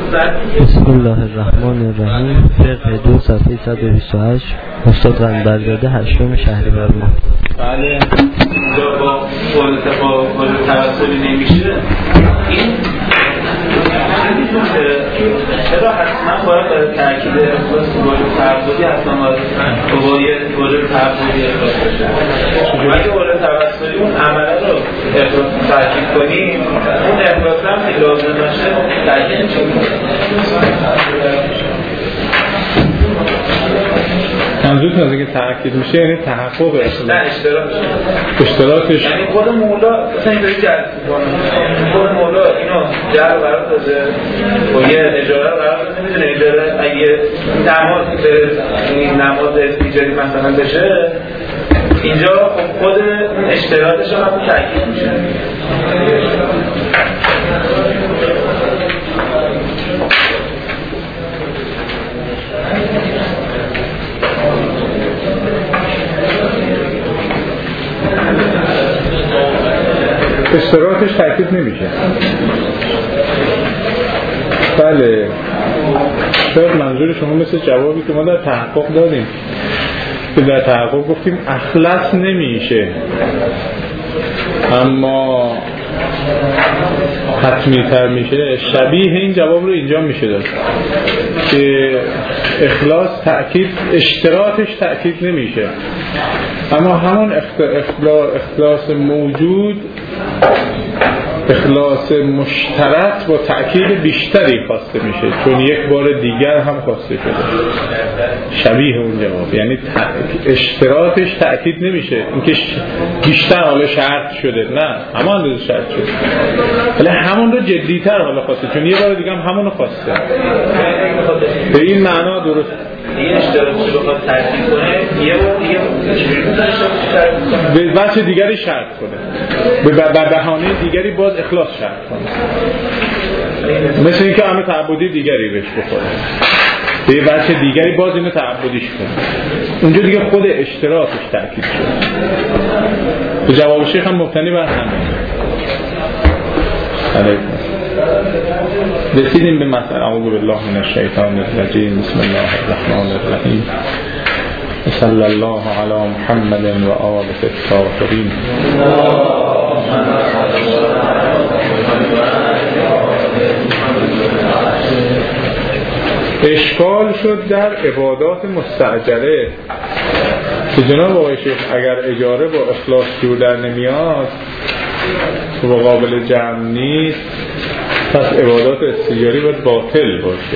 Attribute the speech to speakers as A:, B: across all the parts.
A: بسم الله الرحمن الرحیم. فقه 2 صفحه 128 استاد قنبرزاده 8 شهریور ماه.
B: بله با توسلی نمیشه این چرا حتما باید برای تأکید اخلاص واجب تعبدی حتما واجب تعبدی اخلاص بشه؟ اگه واجب توسلی اون عمله رو اخلاص تأکید کنیم اون اخلاص هم که لازم باشه تأکید میشه.
C: منظورتون از اینکه تأکید میشه یعنی تحقق
B: اشتراکش، یعنی خود مولا مثلا اینطوری جلب میکنه، خود مولا اینو جلب قرار داده و یه اجاره قرار داده، نمیدونه اجاره اگه نماز استیجاری مثلا بشه اینجا خود اشتراکش هم تأکید میشه.
C: اشتراکش تأکید نمیشه. بله شاید منظور شما مثل جوابی که ما در تحقق دادیم که در تحقق گفتیم اخلص نمیشه اما حتمی تر میشه. شبیه این جواب رو اینجا میشه داد که اخلاص تأکید، اشتراکش تأکید نمیشه اما همون اخلاص موجود، اخلاص مشترک با تأکید بیشتری خواسته میشه چون یک بار دیگر هم خواسته شده. شبیه اون جواب یعنی اشتراکش تأکید نمیشه، اینکه بیشتر حالا شرط شده، نه همون اندازه شرط شده ولی همون رو جدیتر حالا خواسته چون یه بار دیگه هم همون رو خواسته. به این معنا درست
B: این اشتراکش رو باید تأکید کنه یه بار دیگه
C: به وجه دیگری شرط کنه، به بهانه دیگری باز اخلاص شرط کنه، مثل اینکه همه تعبدی دیگری بهش بخوره به یه وجه دیگری باز اینو تعبدیش کنه. اونجا دیگه خود اشتراکش تأکید شد. تو جواب شیخ هم مبتنی بر همه. علیکم رسیدیم به مسئله. اعوذ بالله من الشیطان الرجیم. بسم الله الرحمن الرحیم. صلی الله علی محمد و آله الطاهرین. اشکال شد در عبادات مستعجله که جناب آقای شیخ اگر اجاره با اخلاص جور در نمیاد و قابل جمع نیست پس عبادات استیجاری باید باطل باشه.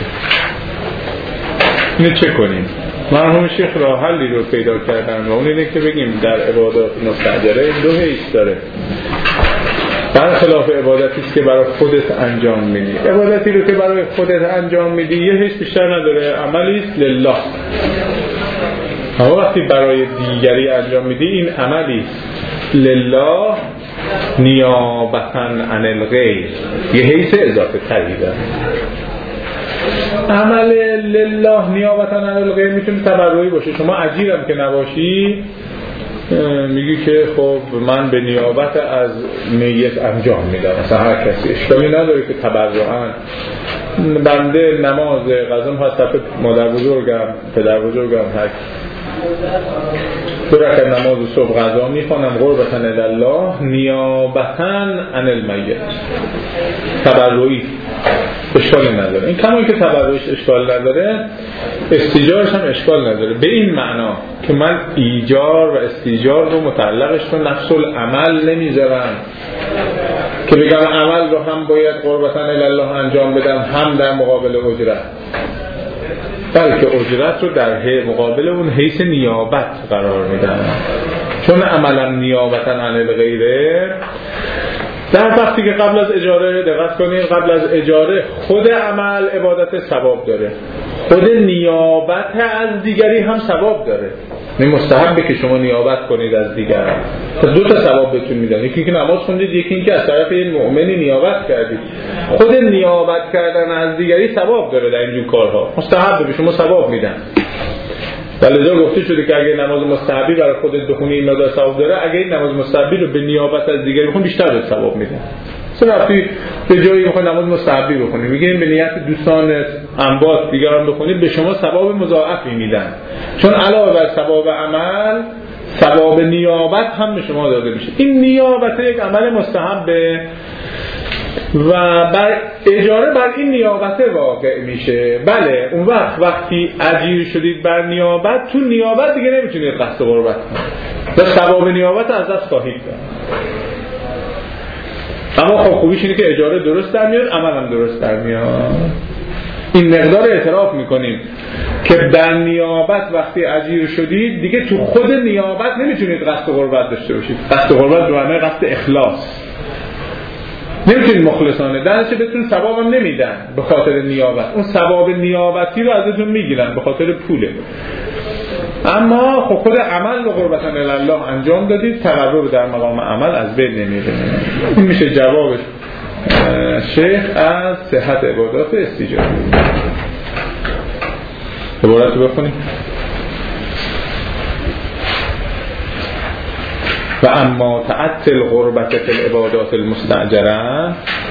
C: اینه چه کنیم؟ مرحوم شیخ راه حلی رو پیدا کردن و اون اینه که بگیم در عبادات مستعجله دو حیث داره. برخلاف عبادتی است که برای خودت انجام میدی، عبادتی رو که برای خودت انجام میدی یه حیث بیشتر نداره، عملی است لله. اما وقتی برای دیگری انجام میدی این عملی است لله نیابتاً عن الغیر، یه حیث اضافه تری داره. عمل لله نیابتاً عن الغیر میتونه تبرعی باشه. شما اجیرم که نباشی میگی که خب من به نیابت از میت انجام میدم، مثلا هر کسی اشکالی نداره که تبرعاً بنده نماز قضا هست مادر بزرگم پدر بزرگم هر دو رکعت نماز صبح قضا میخوانم قربتاً الله نیابتاً عن المیت، تبرعی اشکال نداره. این کمایی که تبرعش اشکال نداره استیجارش هم اشکال نداره، به این معنا که من ایجار و استیجار رو متعلقش تو نفس العمل نمیذارم که بگم عمل رو هم باید قربتاً الله انجام بدم هم در مقابل اجرت، بلکه اجرت رو در مقابل اون حیث نیابت قرار میدم. چون عملا نیابتاً عن الغیره در وقتی که قبل از اجاره دقت کنید، قبل از اجاره خود عمل عبادت ثواب داره، خود نیابت از دیگری هم ثواب داره. این مستحبه که شما نیابت کنید از دیگران، دو تا ثواب بهتون میدن، یکی که نماز خوندید، یکی این که از طرف این مؤمنی نیابت کردید. خود نیابت کردن از دیگری ثواب داره در اینجور کارها، مستحبه به شما ثواب میدن. ولذا گفته شده که اگه نماز مستحبی برای خودت بخونی این مقدار ثواب داره، اگه این نماز مستحبی رو به نیابت از دیگری بخون بیشتر به ثواب میده. رفتی به جایی میخوای نماز مستحبی بخونی، میگه این به نیت دوستان انباط دیگران بخونید به شما ثواب مضاعفی میدن، چون علاوه بر ثواب عمل ثواب نیابت هم به شما داده میشه. این نیابت یک عمل مستحبه و بر اجاره بر این نیابت واقع میشه. بله اون وقتی اجیر شدید بر نیابت، تو نیابت دیگه نمیتونید قصد قربت کنید و ثواب نیابت از دست خواهید داد. اما خب خوبیش اینه که اجاره درست در میاد، عمل هم درست در میاد. این مقدار اعتراف میکنیم که در نیابت وقتی اجیر شدید دیگه تو خود نیابت نمیتونید قصد قربت داشته باشید. قصد قربت به معنی قصد اخلاص، نمیتونید مخلصانه درچه بهتون ثواب هم نمیدن به خاطر نیابت، اون ثواب نیابتی رو ازتون میگیرن به خاطر پوله. اما خب خود عمل رو قربتاً الله انجام دادید، تقرب در مقام عمل از بین نمیره. این میشه جواب شیخ از صحت عبادات استیجاری. عبارت رو بخونیم. و اما تعطل غربت فی العبادات المستأجره،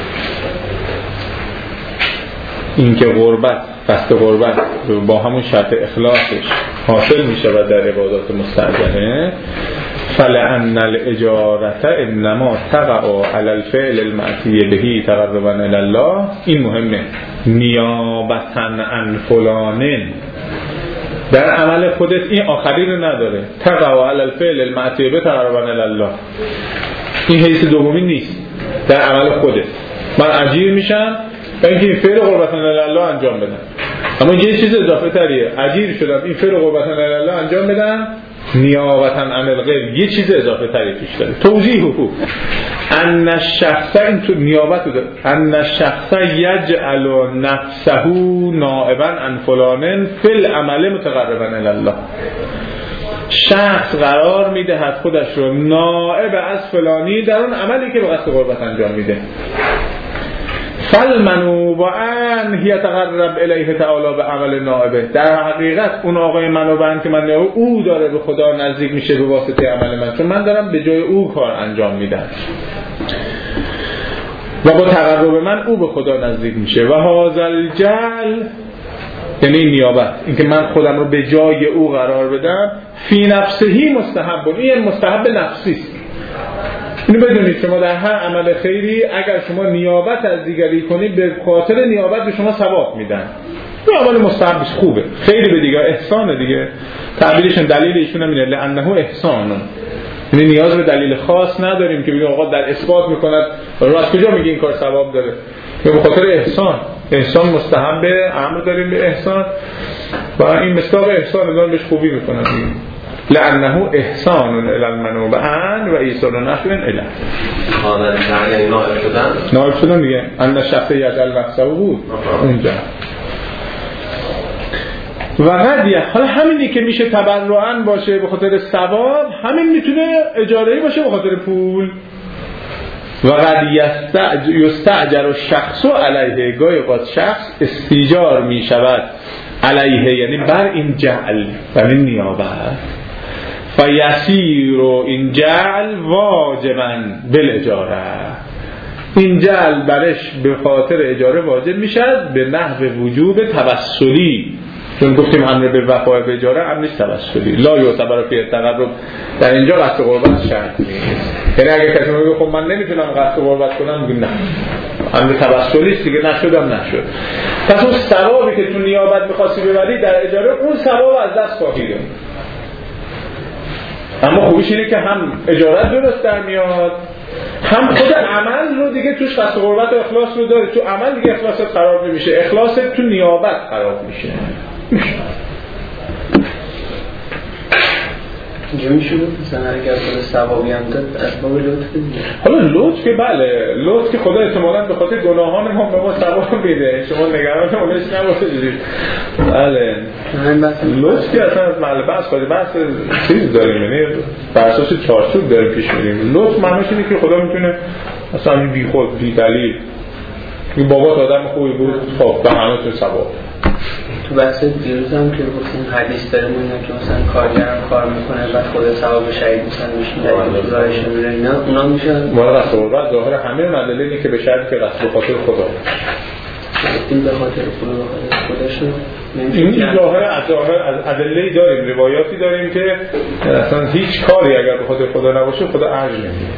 C: این که غربت قصد غربت با همون شرط اخلاصش حاصل می شود در عبادات مستأجره، فلأن الاجارة انما تقع علی الفعل المأتی به تقربا الی الله. این مهمه. نیابتا عن فلان، در عمل خودت این آخری رو نداره، تقع علی الفعل المأتی به تقربا الی الله، این حیث دومی نیست. در عمل خودت من اجیر میشم و اینکه این فعل قربتاً الی الله انجام بدم، اما یه چیز اضافه تریه، اجیر شدم این فعل قربتاً الی الله انجام بدم نیابتاً عن الغیر، یه چیز اضافه تری توش داره. توضیح حقوق ان الشخص، این تو نیابت داره، ان الشخص یجعل نفسه نائبا عن فلان فی العمل متقربا الی الله، شخص قرار میدهد خودش رو نائب از فلانی در اون عملی که به قصد قربت انجام میده. فالمنوب ان یتقرب الیه تعالی به عمل نائبه، در حقیقت اون آقای منوب ان که من او داره به خدا نزدیک میشه به واسطه عمل من، چون من دارم به جای او کار انجام میدم و با تقرب من او به خدا نزدیک میشه. و هذا الجعل یعنی نیابت، اینکه من خودم رو به جای او قرار بدم، فی نفسهی مستحب، این مستحب نفسی است. اینو بدونید شما در هر عمل خیری اگر شما نیابت از دیگری کنید به خاطر نیابت به شما ثواب میدن. این عمل مستحبش خوبه، خیلی به دیگه احسانه دیگه. تعبیرشون دلیل ایشون هم اینه لانه احسان، یعنی نیاز به دلیل خاص نداریم که بگیم آقا در اثبات میکند راست کجا میگه این کار ثواب داره، به خاطر احسان. احسان مستحبه، امر داریم به احسان و این مصداق احسان دارن بهش خوبی میکنن، لانه احسان الی المنوب ان و ایصال نفع الی.
D: حالا یعنی
C: نائب شدن دیگه. ان الشخص یجعل نفسه بود اونجا. و قضیه حالا همینی که میشه تبرعاً باشه به خاطر ثواب، همین میتونه اجاره‌ای باشه به خاطر پول. و قد یستأجر الشخص علیه، گاهی اوقات شخص استیجار میشود علیه یعنی بر این جعل، بر این نیابت، فیسیر این جعل واجباً بالاجاره، این جعل برش به خاطر اجاره واجب میشد به نحو وجوب توسلی، چون گفتیم امر به وفای به اجاره امر نیست توسلی، لا یعتبر فی التقرب، در اینجا قصد قربت شرط نیست. یعنی اگه کسی میگه خب من نمیتونم قصد قربت کنم، میگیم نه، امر توسلی است دیگه، نشدم نشد. پس اون ثوابی که تو نیابت می‌خواستی ببری در اجاره، اون ثواب از دست خواهی داد. اما خوبیش اینه که هم اجارت درست در میاد، هم خود عمل رو دیگه توش قصد قربت و اخلاص رو داره. تو عمل دیگه اخلاصت خراب نمیشه، اخلاصت تو نیابت خراب میشه.
A: اینجا میشه بود مثلا اگر خود ثوابی هم داد اسباب لطف دیگه.
C: حالا لطف که بله، لطف که خدا احتمالاً به خاطر گناهان ما به ما ثواب میده، شما نگران اونش نباشید. بله لطف که اصلا از محل بحث خواهد بحث چیز داریم، یعنی بر اساس چارچوب داریم پیش میریم. لطف معنیش اینه که خدا میتونه اصلا بی خود بی دلیل این بابات آدم خوبی بود، خب به همه تو ثواب.
E: تو بحث دیروز هم که گفتیم حدیث داره میگه که مثلا کارگرم کار میکنه بعد خود ثواب شهید مثلا میشه در راهش میره اینا اونا میشن
C: مال قصد قربت. ظاهر همه مدللی که به شرطی که قصد به خاطر خدا
E: گفتیم به خاطر خودشون
C: این ظاهر از ادله‌ای داریم، روایاتی داریم که اصلا هیچ کاری اگر به خاطر خدا نباشه خدا اجر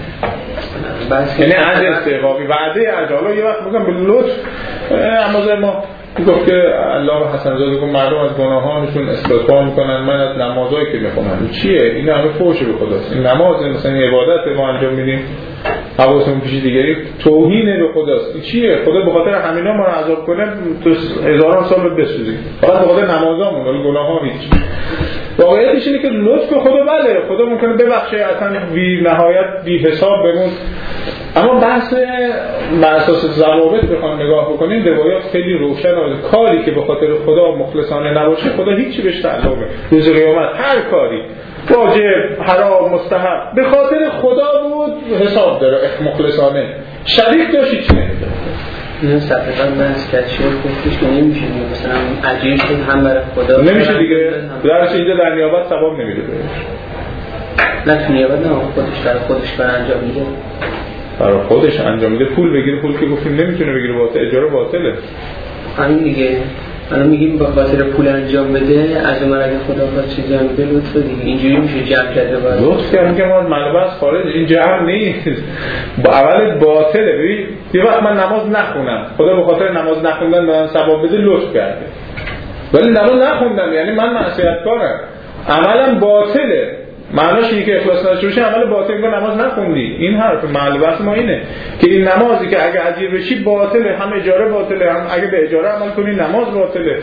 C: نمیده. یعنی اجر استحقاقی وعده اجر. حالا یه وقت میگم به لطف اما ما گفت که الله حسن زاده کن مردم از گناهانشون استغفار میکنن، من از نمازایی که میخونم چیه؟ این همه فوشه به خداست. این نماز مثلا این عبادت ما انجام میدیم حواسمون پیش دیگری توهینه به خداست. این چیه؟ خدا به خاطر همینا ما رو عذاب کنه تو هزاران سال بسوزیم فقط به خاطر نمازامون ولی گناهان هیچ. واقعیتش اینه که لطف خدا بله خدا ممکنه ببخشه اصلا بی نهایت بی حساب بمون، اما بحث بر اساس ضوابط بخوام نگاه بکنیم روایات خیلی روشن است. کاری که به خاطر خدا مخلصانه نباشه خدا هیچی بهش تعلقه. روز قیامت هر کاری واجب حرام مستحب به خاطر خدا بود حساب داره مخلصانه، شریک داشت چی نمیده.
E: این صفحه بحث کشیر گفتش که نمیشه مثلا عجیب شد هم برای خدا
C: نمیشه دیگه درش اینجا در نیابت ثواب نمیده بهش.
E: نه تو نیابت نه خودش برای انجام میده،
C: برای خودش انجام میده. پول بگیره، پول که گفتیم نمیتونه بگیره باطل، اجاره باطله.
E: همین دیگه الان میگیم با خاطر پول انجام بده از اون اگه خدا خواست چیزی هم بده لطفه دیگه اینجوری میشه جمع کرده باید
C: لطف کردم که ما مطلب از خارج این جمع نیست. با اول باطله. ببین یه وقت من نماز نخونم خدا به خاطر نماز نخوندن من ثواب بده لطف کرده، ولی نماز نخوندم یعنی من معصیتکارم عملم باطله. معناش اینه که اخلاص نداشته باشه عمل باطل که نماز نخوندی. این حرف معلومات ما اینه که این نمازی که اگه اجیر بشی باطله، هم اجاره باطله، هم اگه به اجاره عمل کنی نماز باطله.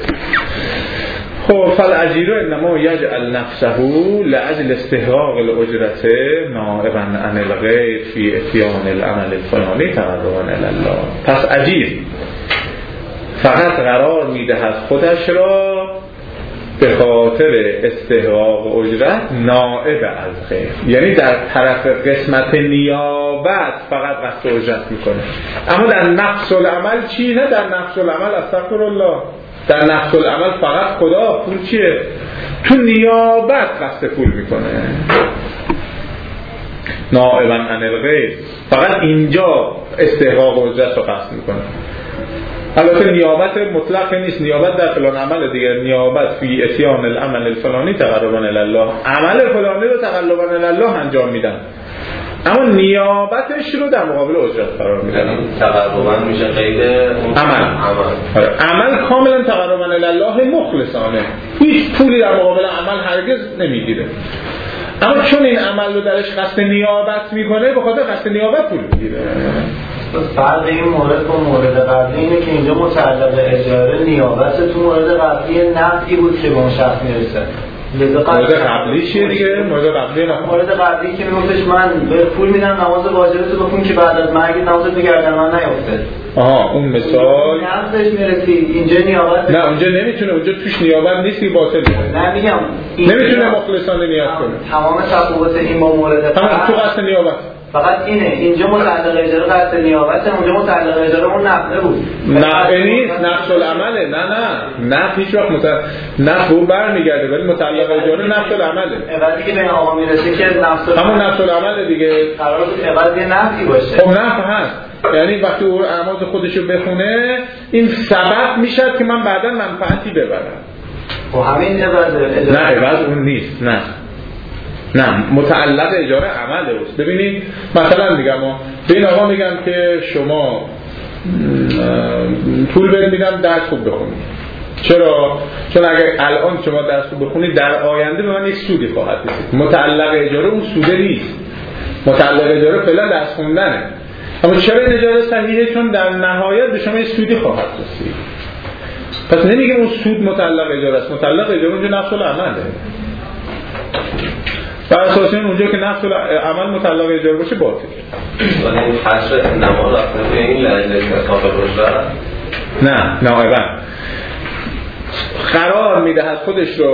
C: خب فالاجیر انما یجعل نفسه لاجل استحقاق الاجرت نائبا عن الغیر فی اتیان العمل الفلانی تقربا الی الله. پس اجیر فقط قرار میدهد خودش را به خاطر استحقاق اجرت نائب از خیر، یعنی در طرف قسمت نیابت فقط قصد اجرت میکنه. اما در نفس العمل چی؟ نه در نفس العمل استغفر الله، در نفس العمل فقط خدا. پول چیه؟ تو نیابت قصد پول میکنه نائبا عن الغیر، فقط اینجا استحقاق اجرت رو قصد میکنه. البته نیابت مطلق نیست، نیابت در فلان عمل دیگه، نیابت فی اتیان العمل الفلانی تقربا الی الله، عمل فلانی رو تقربا الی الله انجام میدن اما نیابتش رو در مقابل اجرت قرار میدن.
D: تقربا میشه قید
C: عمل کاملا تقربا الی الله مخلصانه، هیچ پولی در مقابل عمل هرگز نمیگیره. اما چون این عمل رو درش قصد نیابت میکنه به خاطر قصد نیابت پول میگیره.
F: فرق این مورد با مورد قبلی اینه که اینجا متعلق اجاره نیابت، تو مورد قبلی نفعی بود که به اون شخص میرسه.
C: مورد قبلی چیه دیگه؟ مورد قبلی نه.
F: مورد قبلی که میگفتش من به پول میدم نماز واجبتو بخون که بعد از مرگ نمازت به گردن من نیفته.
C: اون مثال
F: نفعش میرسی. اینجا نیابت
C: نه، اونجا نمیتونه، اونجا توش نیابت نیست که باطل.
F: نه میگم
C: نمیتونه مخلصانه نیت کنه.
F: تمام تفاوت این با مورد
C: تو قصد نیابت
F: فقط اینه، اینجا متعلق اجاره قصد نیابته، اونجا متعلق اجاره اون نفعه بود.
C: نفعه نیست، نفس العمله. نه هیچ وقت نفع اون برمیگرده، ولی متعلق اجاره نفس العمله.
F: عوضی که به این آقا میرسه که
C: همون نفس العمله دیگه،
F: قرار بود عوض یه نفعی باشه.
C: خب نفع هست، یعنی وقتی او اعمال خودشو بخونه این سبب میشد که من بعدا منفعتی ببرم.
F: خب همین عوض
C: نه عوض اون نیست. نه متعلق اجاره عمله است. ببینید مثلا میگم به این آقا میگم که شما پول بهت میدم درس خوب بخونید. چرا؟ چون اگر الان شما درس خوب بخونید در آینده به من یک سودی خواهد رسید. متعلق اجاره اون سوده نیست، متعلق اجاره فعلا درس خوندنه. اما چرا این اجاره صحیحه؟ چون در نهایت به شما یک سودی خواهد رسید. پس نمیگم اون سود متعلق اجاره است، متعلق اجاره اونجا نفس العمله. بر اساس اونجا که نفس عمل متعلق اجاره باشه باطل.
D: ولی این حشر نماز اصلا به این لحظه کتاب روشن
C: نه نائبا قرار میدهد خودش رو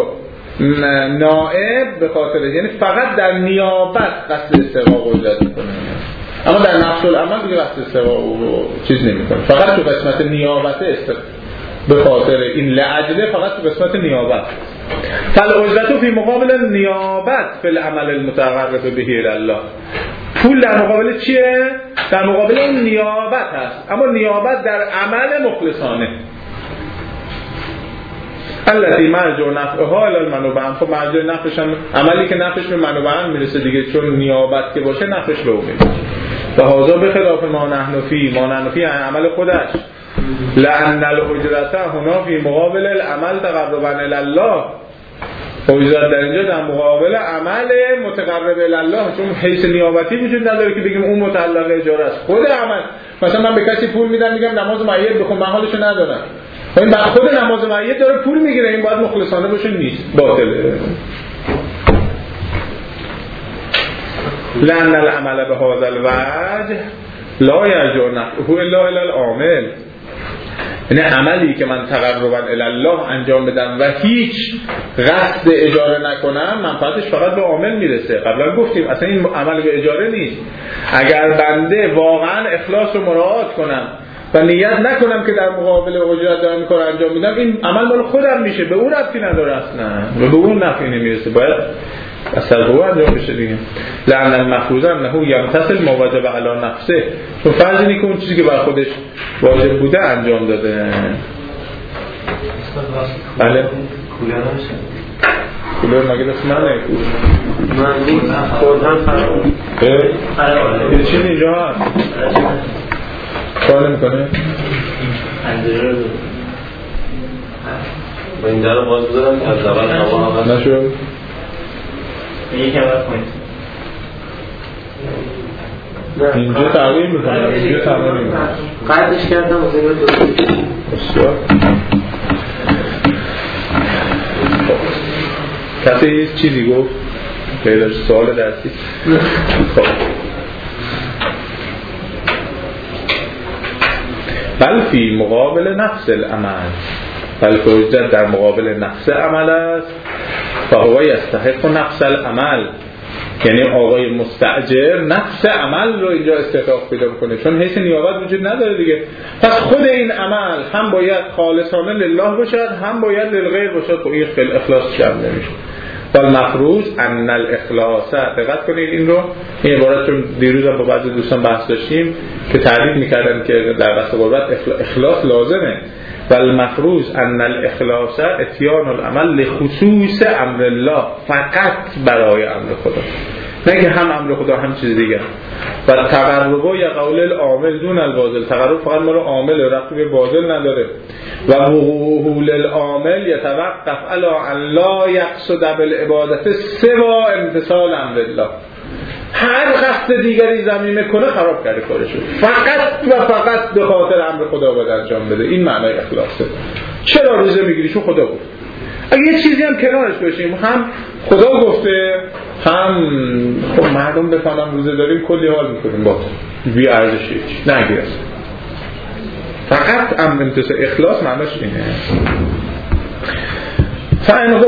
C: نائب به خاطر، یعنی فقط در نیابت قصد استحقاق اجرت میکنه. اما در نفس العمل دیگه وقت استوا و چیز نمیکنه، فقط تو قسمت نیابت به خاطر این لعجله فقط تو قسمت نیابت. فالاجرة فی مقابل نیابت فی العمل المتقرب به الی الله. پول در مقابل چیه؟ در مقابل اون نیابت هست، اما نیابت در عمل مخلصانه. الذی مرجع نفعها الی المنوبه. خب مرجع نفعش هم عملی که نفعش به منوبه میرسه دیگه، چون نیابت که باشه نفعش به اون میرسه. و هذا بخلاف ما نحن فی عمل خودش. لأن الاجرة هنا فی مقابل العمل تقربا الی الله. اجرت در اینجا در مقابل عمل متقرب الی الله، چون حیث نیابتی وجود نداره که بگیم اون متعلق اجاره است. خود عمل، مثلا من به کسی پول میدم میگم نماز معید بخون، من حالشو ندارم، این بعد خود نماز معید داره پول میگیره، این باید مخلصانه باشه، نیست، باطله. لأن العمل به هذا الوجه لا یرجع نفعه الا الی العامل. یعنی عملی که من تقربا الی الله انجام بدم و هیچ قصد اجاره نکنم، منفعتش فقط به عامل میرسه. قبلا گفتیم اصلا این عمل به اجاره نیست. اگر بنده واقعا اخلاص رو مراعات کنم و نیت نکنم که در مقابل اجرت دارم کار انجام میدم، این عمل مال خودم میشه، به اون ربطی نداره اصلا و به اون نفعی نمیرسه، باید اصلا به اون انجام بشه دیگه. لأن المفروض انه یمتثل ما وجب علی نفسه. چون فرض اینه که اون چیزی که بر خودش واجب بوده انجام داده. بله کولر مگه دست منه؟
E: من خوردم فرام
C: یه چیز اینجا هست کار نمیکنه؟
D: من اینجا رو باز بذارم که از اول هوا
C: نشد؟
B: یکی هم کنید
C: اینجا تغییر میکنه، اینجا تغییر میکنه،
E: قدش کردم از این رو
C: بسیار. کسی هیچ چیزی گفت؟ پیداش سوال درسی؟ خب بل فی مقابل نفس العمل، بلکه اجرت در مقابل نفس عمل است. فهو یستحق نفس العمل، یعنی آقای مستأجر نفس عمل رو اینجا استحقاق پیدا کنه، چون حیث نیابت وجود نداره دیگه. پس خود این عمل هم باید خالصانه لله باشد، هم باید للغیر باشد. خب این اخلاص شامل نمیشه. والمفروض ان الاخلاص، دقت کنید این رو، این عبارت رو دیروز هم با بعضی دوستان بحث داشتیم که تعریف میکردن که در قصد قربت اخلاص لازمه. والمفروض ان الاخلاص اتیان العمل لخصوص امر الله، فقط برای امر خدا، نه که هم امر خدا هم چیز دیگه. و تقرب یا قول العامل دون الباطل، تقرب فقط ما رو عامل رفت به باطل نداره. و وقوع العامل یتوقف علی ان لا یقصد بالعبادت سوا امتثال امر الله. هر قصد دیگری زمینه کنه خراب کرده کارشو، فقط و فقط به خاطر امر خدا باید انجام بده. این معنای اخلاصه. چرا روزه میگیری؟ چون خدا گفت. اگه یه چیزی هم کنارش باشیم، هم خدا گفته هم خب مردم بفهمن روزه داریم، کلی حال میکنیم با بی ارزشه نگیر. فقط امر امتثال اخلاص معناش اینه. فان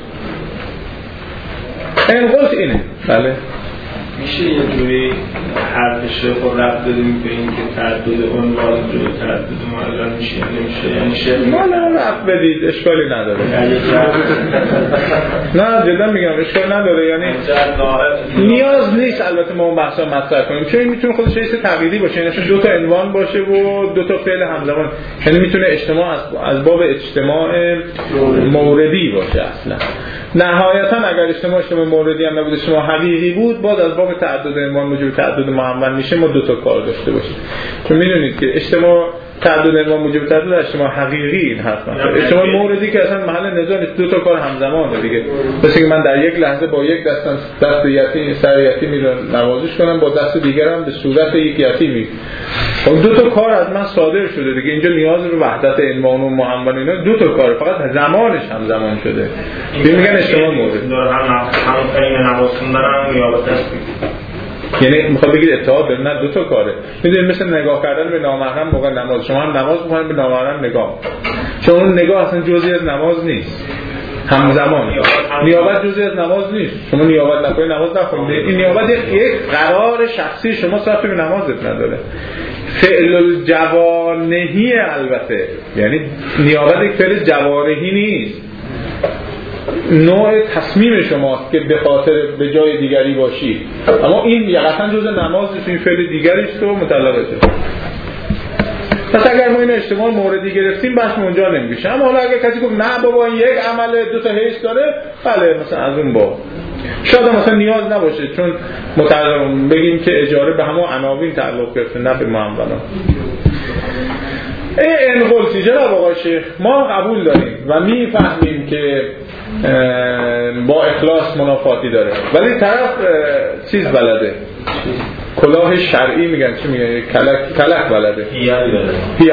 C: قلت اینه. بله
B: میشه یه جوری حرفش رو خود رفت دادیم به این که تعدد عنوان جلو تعدد معلم میشه یا نمیشه، یعنی شعر
C: مالا رفت بدید اشکالی نداره. نه جدا میگم اشکال نداره، یعنی نیاز نیست البته ما اون بحثا مطرح کنیم، چون این میتونه خودش یه تغییری باشه، یعنی دو تا عنوان باشه و دو تا فعل همزمان، یعنی میتونه اجتماع از باب اجتماع موردی باشه. اصلا نهایتا اگر اجتماع موردی هم نبود، اجتماع حقیقی بود، باز از باب تعدد عنوان موجب تعدد معون میشه، ما دو تا کار داشته باشیم. چون میدونید که اجتماع تعدد عنوان موجب تعدد اجتماع حقیقی این حرف مثلا اجتماع موردی که اصلا محل نزاع نیست، دو تا کار همزمانه دیگه. مثل که من در یک لحظه با یک دست یتیم سر یتیمی رو نوازش کنم، با دست دیگرم به صورت یک یتیمی، اون دو تا کار از من صادر شده دیگه. اینجا نیاز به وحدت عنوان و معون اینا دو تا کار، فقط زمانش همزمان شده. میگن اجتماع مورد
B: هم این نماز خوندن هم نیابت است،
C: یعنی میخواد بگید اتحاد داره، نه دو تا کاره. میدونید مثل نگاه کردن به نامحرم موقع نماز، شما هم نماز میخواین به نامحرم نگاه، چون اون نگاه اصلا جزئی از نماز نیست. همزمان. نیابت جزئی از نماز نیست. شما نیابت نکنی نماز نخونید. این نیابت یک قرار شخصی شما صرف به نمازت نداره. فعل الجوانحی البته، یعنی نیابت یک فعل جوانحی نیست، نوع تصمیم شماست که به خاطر به جای دیگری باشی، اما این یقطعا جزء نماز نیست، این فعل دیگری است و مطلقه. پس اگر ما این اجتماع موردی گرفتیم بحث اونجا نمیشه. اما حالا اگر کسی گفت نه بابا این یک عمل دو تا حیث داره، بله مثلا از اون با شاید مثلا نیاز نباشه، چون متعلق بگیم که اجاره به همون عناوین تعلق گرفته نه به معامله. این قلتی جناب آقای شیخ ما قبول داریم و میفهمیم که با اخلاص منافاتی داره، ولی طرف چیز بلده، کلاه شرعی میگن چی میگن، کلک بلده، پیال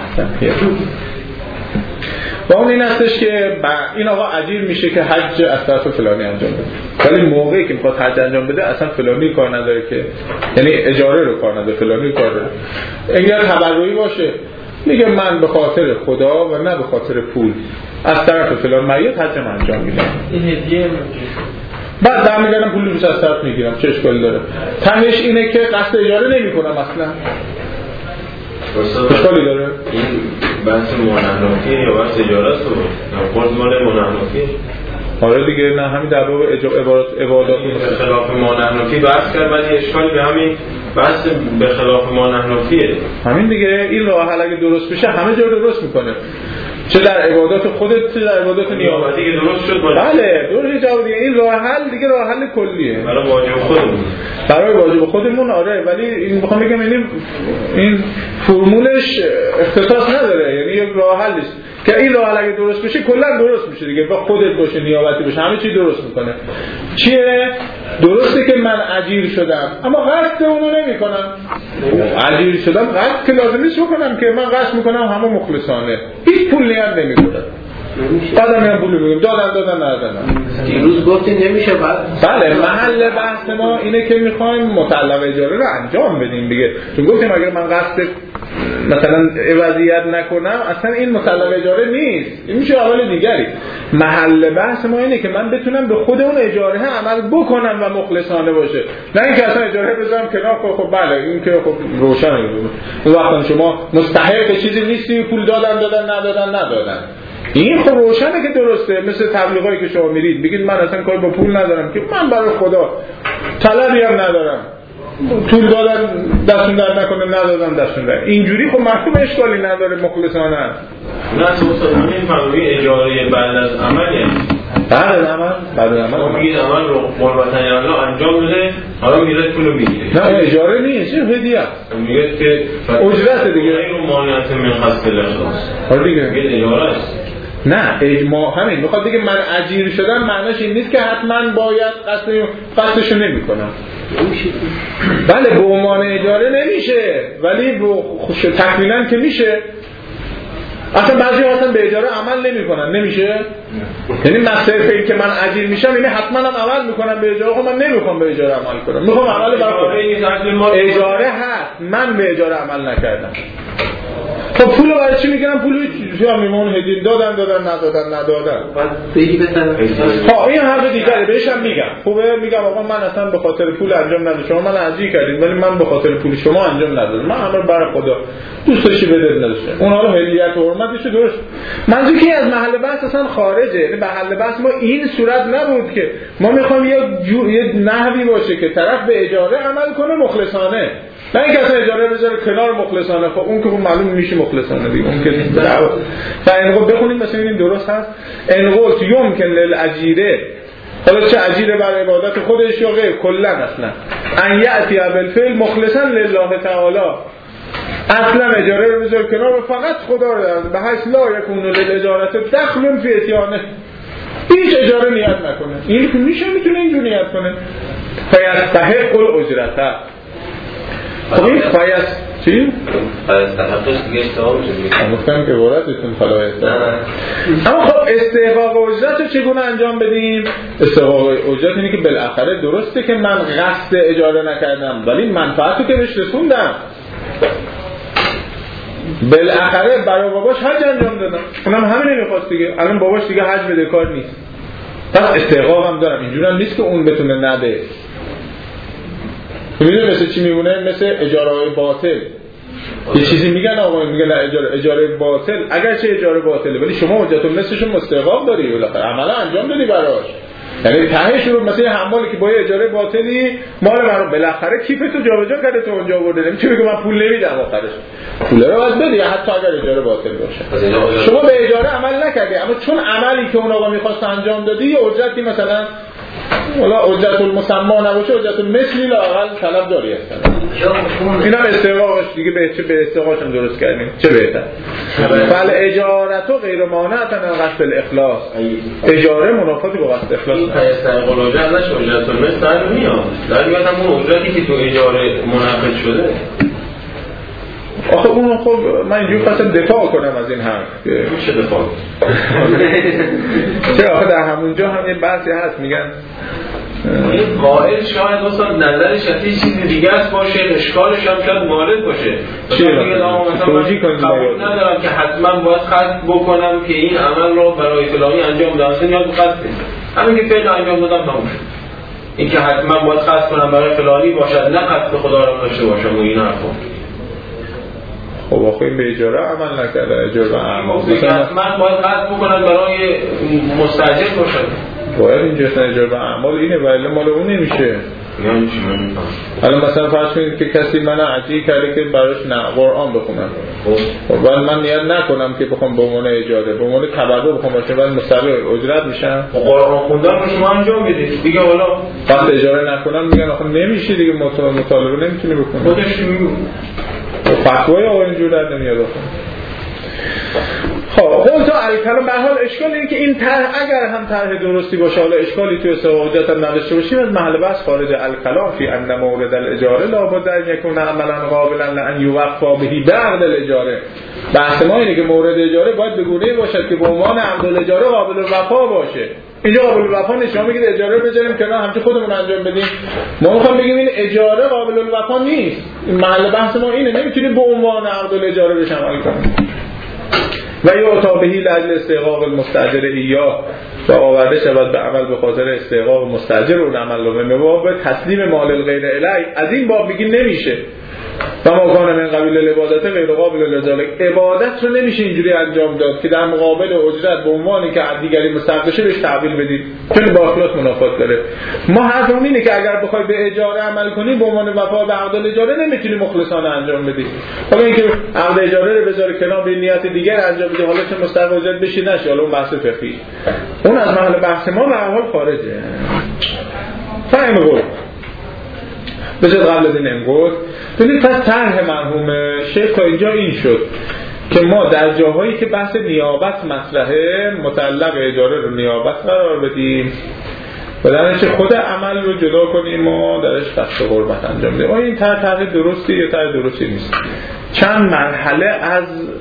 C: و اون این هستش که این آقا اجیر میشه که حج از طرف فلانی انجام بده، ولی موقعی که میخواد حج انجام بده اصلا فلانی کار نداره، که یعنی اجاره رو کار نداره، فلانی کار داره. اگر تبرعی باشه میگه من به خاطر خدا و نه به خاطر پول از طرف فلان میت حجم انجام میدم،
E: این هدیه
C: بعد در میگردم پول روش از طرف میگیرم، چه اشکالی داره؟ تنش اینه که قصد اجاره نمی کنم اصلا. اشکالی داره؟
D: این بحث مانحنفی یا بحث اجاره است و خود مال مانحنفی؟
C: آره دیگه، نه همین در باب عبادات
D: به خلاف مانحنفی بحث کرد، ولی اشکالی به همین بحث به خلاف مانحنفیه.
C: همین دیگه، این راه حل اگه درست بشه همه جا درست میکنه، چه در عبادات خودت چه در عبادات نیابتی
D: که درست شد.
C: بله درست جواب دیگه. این راه حل دیگه راه حل کلیه
D: برای واجب خودمون،
C: برای واجب خودمون. آره ولی این میخوام بگم این فرمولش اختصاص نداره، یعنی یک راه حل است که این راه حل اگه درست بشه کلا درست میشه دیگه، با خودت باشه نیابتی باشه همه چی درست میکنه. چیه درسته که من اجیر شدم اما قصد اونو نمیکنم، اجیر شدم قصد که لازم نیست بکنم، که من قصد میکنم همه مخلصانه، هیچ پول نیاز نمیکنم، بعدم میام پول میگم دادن ندادن.
E: دیروز گفتین نمیشه بعد.
C: بله محل بحث ما اینه که میخوایم مطلب اجاره رو انجام بدیم دیگه، چون گفتیم اگر من قصد مثلا عوضیت نکنم اصلا این مطلب اجاره نیست، این میشه عمل دیگری. محل بحث ما اینه که من بتونم به خود اون اجاره عمل بکنم و مخلصانه باشه، نه اینکه اصلا اجاره بذارم کنار. خب بله این که خب روشنه، اون وقتا شما مستحق چیزی نیستی، پول ندادن. این خب روشنه که درسته، مثل تبلیغایی که شما میرید بگید من اصلا کاری با پول ندارم، که من برای خدا طلبی هم ندارم، پول دادن دستون در نکنه، ندادن دستون در، اینجوری خب مفهوم اشکالی نداره، مخلصانه است.
D: نه اصلا این فرقی اجاره بعد از عملی است.
C: بعد از عمل
D: ما میگید عمل رو قربتن الله انجام بده، حالا میره پولو میگیره.
C: نه اجاره نیست، این هدیه است.
D: میگه که
C: اجرت دیگه،
D: این رو مانعیت من خاص الاخلاص.
C: آره دیگه
D: میگه اجاره است.
C: نه اجماع همین میخواد بگه من اجیر شدم معناش این نیست که حتما باید قصدشو نمیکنم. بله به عنوان اجاره نمیشه، ولی تکمیلا که میشه. اصلا بعضی اصلا به اجاره عمل نمیکنن، نمیشه. یعنی مسئله این که من اجیر میشم یعنی حتما هم عمل میکنم به اجاره، من نمیخوام به اجاره عمل کنم، میخوام عمل برای اجاره هست، من به اجاره عمل نکردم. خب پولو برای چی میگیرم؟ پولو چیا میمون هدیه دادن ندادن.
E: بعد بگی بتن.
C: ها این حرف دیگه بهش هم میگم. خوبه میگم آقا من اصلا به خاطر پول انجام ندادم، شما من اجیر کردید ولی من به خاطر پول شما انجام ندادم، من عمل برای خدا دوست داشتی بده نداشته، اونها رو هدیه‌ات و حرمتش درست. منظور که از محل بحث اصلا خارجه، یعنی محل بحث ما این صورت نبود که ما میخوایم یه نحوی باشه که طرف به اجاره عمل کنه مخلصانه، نه اینکه اصلا اجاره بذاره کنار مخلصانه. خب اون که معلوم میشه مخلصانه دیگه، اون که فانقول بخونیم مثلا این درست هست. انقول یمکن للاجیره، حالا چه اجیره برای عبادت خودش یا غیر، کلا اصلا ان یاتی بالفعل مخلصا لله تعالی، اصلا اجاره رو بذاره کنار و فقط خدا رو داره، به حیث لا یکون للاجارت دخل فی اتیانه، هیچ اجاره نیت نکنه. این که میتونه اینجور نیت کنه. فیستحق الاجرته. خب این چی؟
D: فیستحقش دیگه اشتباه میشه.
C: گفتم که عبارتتون فلا استحقاق. اما خب استحقاق اجرت رو چگونه انجام بدیم؟ استحقاق اجرت اینه که بالاخره درسته که من قصد اجاره نکردم ولی منفعتی که بهش رسوندم. بالاخره برای باباش حج انجام دادم، اونم همین نمیخواست دیگه. الان باباش دیگه حج بده کار نیست، پس استحقاق هم دارم. اینجوری هم نیست که اون بتونه نده. میدونی مثل چی میمونه؟ مثل اجاره باطل. یه چیزی میگن آقا میگن نه اجاره باطل، اگرچه اجاره باطله ولی شما حجت المثلشو مستحقاق داری، بالاخره عملا انجام دادی براش. یعنی تهش رو مثلا حمالی که با اجاره باطلی مال من بالاخره کیفتو جابجا کرده تو اونجا برده، نمیشه بگه من پول نمیدم آخرش. پول رو باید بدی حتی اگر اجاره باطل باشه. شما به اجاره عمل نکردی، اما چون عملی که اون آقا می‌خواست انجام دادی یه اجرتی مثلا والا اجرت المسمى نباشه، اجرت المثلی لااقل طلب داری هستن. اینا استحقاقش دیگه به استحقاقشون درست کردیم چه بهتر. بله اجارتو غیر مانعتن از قصد الاخلاص، اجاره منافاتی با قصد اخلاص
D: این استحقاق اجرت ازش اجرت المثل میاد، در میاد همون اجرتی که تو اجاره منعقد شده.
C: آخه اون خب من اینجور خواستم دفاع کنم از این حرف.
D: میشه دفاع
C: چرا آخه در همونجا هم یه بحثی هست میگن
D: این قائل شاید مثلا نظرش از چیز دیگه است باشه، اشکالش هم شاید مالک باشه.
C: توجیه کنید
D: قبول ندارم که حتما باید قصد بکنم که این عمل رو برای فلانی انجام بدم، یا قصد همین که فعل انجام دادم تموم شد. این که حتما باید قصد کنم برای فلانی باشد نه قصد خدا رو داشته باشم و این حرفا.
C: خب آخه این به اجاره عمل نکرده، اجاره اعمال
D: حتما باید قصد بکنم برای مستاجر باشد.
C: باید اینجا اجاره اعمال اینه ولی مال اون نمیشه.
D: یعنی چی من میفهمم؟
C: الان مثلا فرض کنید که کسی منو عطیه کرده که براش نه قرآن بخونم. خب من نیت نکنم که بخوام به عنوان اجاره، به عنوان تبرع بخوام باشه، بعد مستقل اجرت میشم.
D: قرآن خوندن رو شما انجام بدید. دیگه حالا
C: وقت اجاره نکنم میگن آخه نمیشه دیگه، مطالبه نمیتونی بکنی.
D: خودش
C: فتوای آقا اینجور در نمیاد آخه. خب تا الکلام به حال اشکال اینه که این طرح اگر هم طرح درستی باشه، حالا اشکالی توی سواجت هم نداشته باشیم، از محل بحث خارج الکلام فی ان مورد الاجاره لابد ان یکون عملا قابلا لان یوفا به بعد الاجاره. بحث ما اینه که مورد اجاره باید به گونه‌ای باشد که به عنوان عقد الاجاره قابل الوفا باشه. اینجا قابل الوفا نیست، شما میگید اجاره بذاریم کنار همچه خودمون انجام بدیم. ما میخوام بگیم این اجاره قابل الوفا نیست. محل بحث ما اینه، نمیتونیم به عنوان عقد الاجاره بهش عمل کنیم. و یا تابهی لاجل استحقاق المستاجر ایا و آورده شود به عمل به خاطر استحقاق مستاجر اون عمل رو به باب تسلیم مال الغیر الی. از این باب میگیم نمیشه. و ما کان من قبیل العبادت غیر قابل لذالک، عبادت رو نمیشه اینجوری انجام داد که در مقابل اجرت به عنوانی که دیگری مستحق شه بهش تحویل بدید، چون با اخلاص منافات داره. ما حرفمون اینه که اگر بخوای به اجاره عمل کنی به عنوان وفا به عقد اجاره نمیتونی مخلصانه انجام بدی. حالا اینکه عقد اجاره رو بذاری کنار به نیت دیگر انجام بدی، حالا چه مستحق اجرت بشی نشه، حالا اون بحث فقهی اون از محل بحث ما به هر حال خارجه. فهمیدید؟ بذار قبل از این امگوز ببینید پس طرح مرحوم شیخ تا اینجا این شد که ما در جاهایی که بحث نیابت مطرحه متعلق اجاره رو نیابت قرار بدیم و درش خود عمل رو جدا کنیم و درش قصد قربت انجام بدیم. این طرح درستی یا طرح درستی نیست؟ چند مرحله از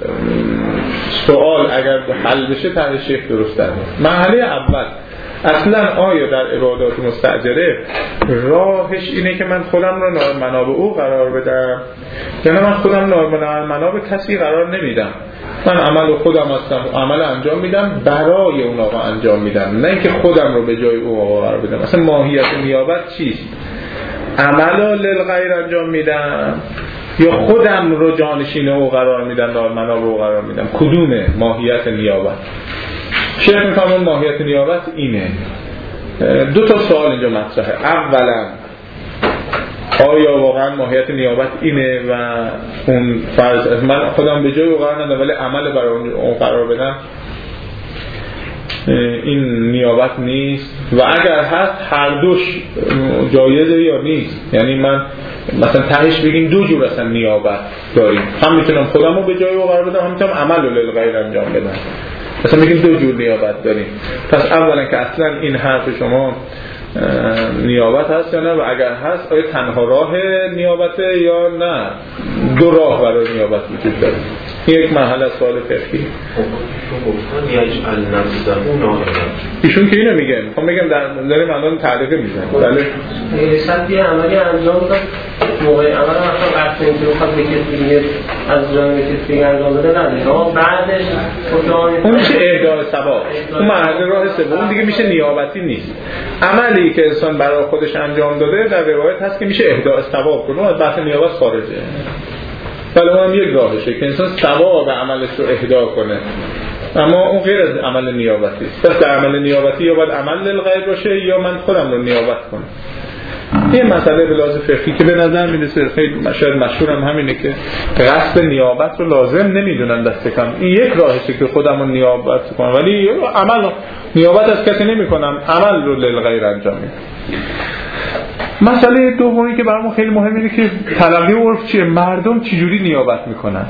C: سوال اگر حل بشه طرح شیخ درست داره. مرحله اول اصلا آیا در عبادات مستاجره راهش اینه که من خودم رو نارمناب او قرار بدم یا نه من خودم نارمناب کسی قرار نمیدم، من عمل خودم هستم، عمل انجام میدم برای اون آقا انجام میدم، نه اینکه خودم رو به جای او آقا قرار بدم. اصلا ماهیت نیابت چیست؟ عمل للغیر انجام میدم یا خودم رو جانشین او قرار میدم، نارمناب او قرار میدم؟ کدومه ماهیت نیابت؟ شیخ میفهمون ماهیت نیابت اینه. دو تا سوال اینجا مطرحه. اولا آیا واقعا ماهیت نیابت اینه و اون فرض من خودم به جای او قرار ندم ولی عمل برای اون قرار بدم، این نیابت نیست؟ و اگر هست هر دوش جایزه یا نیست؟ یعنی من مثلا تهش بگیم دو جور اصلا نیابت داریم، هم میتونم خودم رو به جای او قرار بدم، هم میتونم عمل رو للغیر انجام بدم. مثلا میگیم دو جور نیابت داریم. پس اولا که اصلا این حرف شما نیابت هست یا نه، و اگر هست آیا تنها راه نیابته یا نه دو راه برای نیابت وجود داره؟ یک مرحله از سوال فقهی. ایشون که اینو میگه، میخوام بگم داریم الان تعریف میزنم. بله
E: رسد یه عملی انجام داد موقع عمل مثلا قصد اینکه بخواد به کسی دیگه از جانب کسی دیگه انجام بده نداره، اما بعدش
C: اون میشه اهدای ثواب، اون مرحله راه سوم دیگه میشه نیابتی نیست. عملی که انسان برای خودش انجام داده در روایت هست که میشه اهدای ثواب کنه، از بحث نیابت خارجه. ولی اون هم یک راهشه که انسان ثواب عملش رو اهدا کنه، اما اون غیر از عمل نیابتی است. پس در عمل نیابتی یا باید عمل للغیر باشه یا من خودم رو نیابت کنم. این مسئله به لحاظ فقهی که به نظر میرسه خیلی مشهورم همینه که قصد نیابت رو لازم نمیدونن دست کم. این یک راهشه که خودم رو نیابت کنم، ولی عمل نیابت از کسی نمیکنم، عمل رو للغیر انجام میدم. مسئله دومی که برامون خیلی مهمه اینه که تلقی عرف چیه؟ مردم چجوری نیابت میکنن؟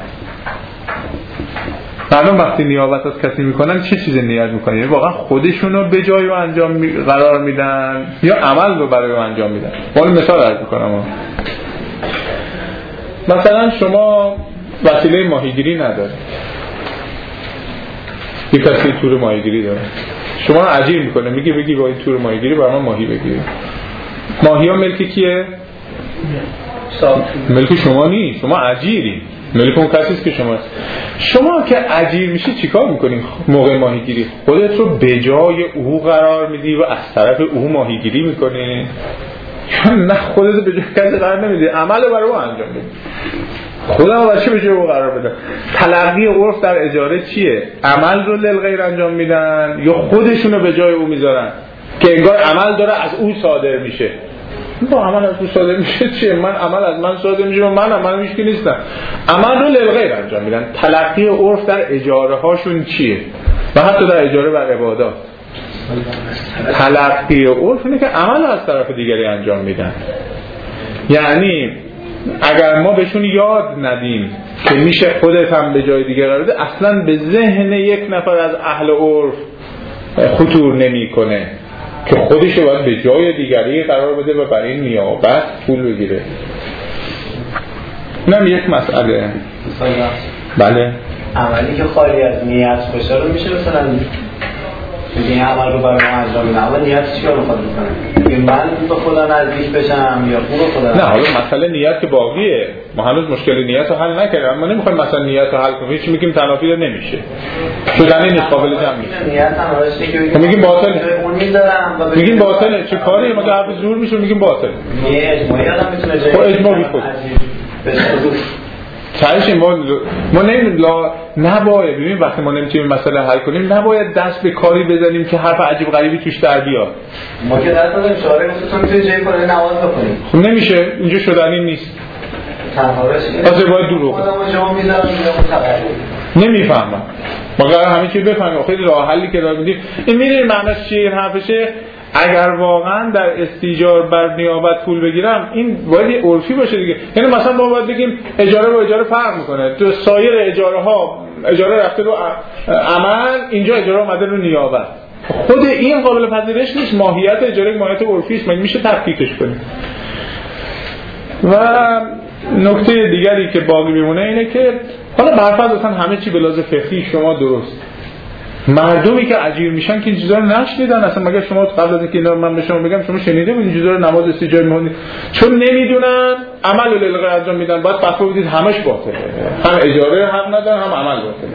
C: مردم وقتی نیابت از کسی میکنن چه چیز نیت میکنن؟ یعنی واقعا خودشون رو به جای رو قرار میدن یا عمل رو برای رو انجام میدن؟ باید مثال عرض میکنم. مثلا شما وسیله ماهیگیری نداره، یک کسی تور ماهیگیری داره، شما رو اجیر میکنه، میگه بگی با این تور ماهیگیری برای من ماهی بگیری. ماهی ها ملک کیه؟ ملک شما نیست، شما اجیری، ملک اون کسیست که شما که اجیر میشی چیکار میکنی موقع ماهیگیری؟ خودت رو به جای او قرار میدی و از طرف او ماهیگیری میکنی؟ نه، خودت به جای کسی قرار نمیدی، عمل رو برای او انجام میدی. خودم برای چی به جای او قرار بدم؟ تلقی عرف در اجاره چیه؟ عمل رو للغیر انجام میدن یا خودشون رو به جای او میذارن که انگار عمل داره از او صادر میشه؟ با عمل از او صادر میشه چیه؟ من عمل از من صادر میشه و من عمل میشه که نیستم، عمل رو للغیر انجام میدن. تلقی عرف در اجاره هاشون چیه؟ و حتی در اجاره بر عبادات تلقی عرف اینه که عمل از طرف دیگری انجام میدن. یعنی اگر ما بهشون یاد ندیم که میشه خودت هم به جای دیگر قرار بده، اصلا به ذهن یک نفر از اهل عرف خطور نمیکنه که خودش رو باید به جای دیگری قرار بده و برای این نیابت پول بگیره. اینم یک مسئله. بله،
F: عملی که خالی از نیت باشه رو میشه مثلا این عمل رو برای ما انجام میدم، اما نیت چیکار میخواد بکنه؟ که من به خدا نزدیک بشم یا خوب خدا؟
C: نه، حالا مسئله نیت که باقیه، ما هنوز مشکل نیت رو حل نکردیم، اما نمیخوایم مثلا نیت رو حل کنیم، هیچ میگیم تلافی نمیشه، شدنی نیست، قابل جمع نیست.
F: نیت هم راستش که
C: میگیم باطله، میگیم باطله، چه کاری ما حرف زور میشه میگیم باطله.
F: اجماعی هم میتونه جای
C: اجماعی خود چایش ما نباید ببینیم وقتی ما نمیتونیم مسئله حل کنیم نباید دست به کاری بزنیم که حرف عجیب غریبی توش در بیاد.
F: ما که دست بزنیم شعاره گفتم میتونی جای کنه نماز بخونیم،
C: خب نمیشه، اینجا شدنی نیست، پس باید دروغ نمیفهمم. ما قرار همین چیز بفهمیم. خیلی راه حلی که داریم میدیم این میدونی معنیش چیه؟ این حرفشه اگر واقعا در استیجار بر نیابت پول بگیرم این باید عرفی باشه دیگه. یعنی مثلا ما باید بگیم اجاره با اجاره فرق میکنه، تو سایر اجاره ها اجاره رفته رو عمل، اینجا اجاره اومده رو نیابت. خود این قابل پذیرش نیست، ماهیت اجاره ماهیت عرفی است، من میشه تفکیکش کنیم. و نکته دیگری که باقی میمونه اینه که حالا برفرض اصلا همه چی به لحاظ فقهی شما درست، مردمی که اجیر میشن که این چیزا رو نشنیدن اصلا، مگر شما قبل از اینکه اینا من به شما بگم شما شنیده بودین این چیزا رو؟ نماز استیجار می‌خونید چون نمیدونن عمل رو للغیر انجام میدن، باید فتوا بدید همش باطله، هم اجاره حق ندارن هم عمل باطله.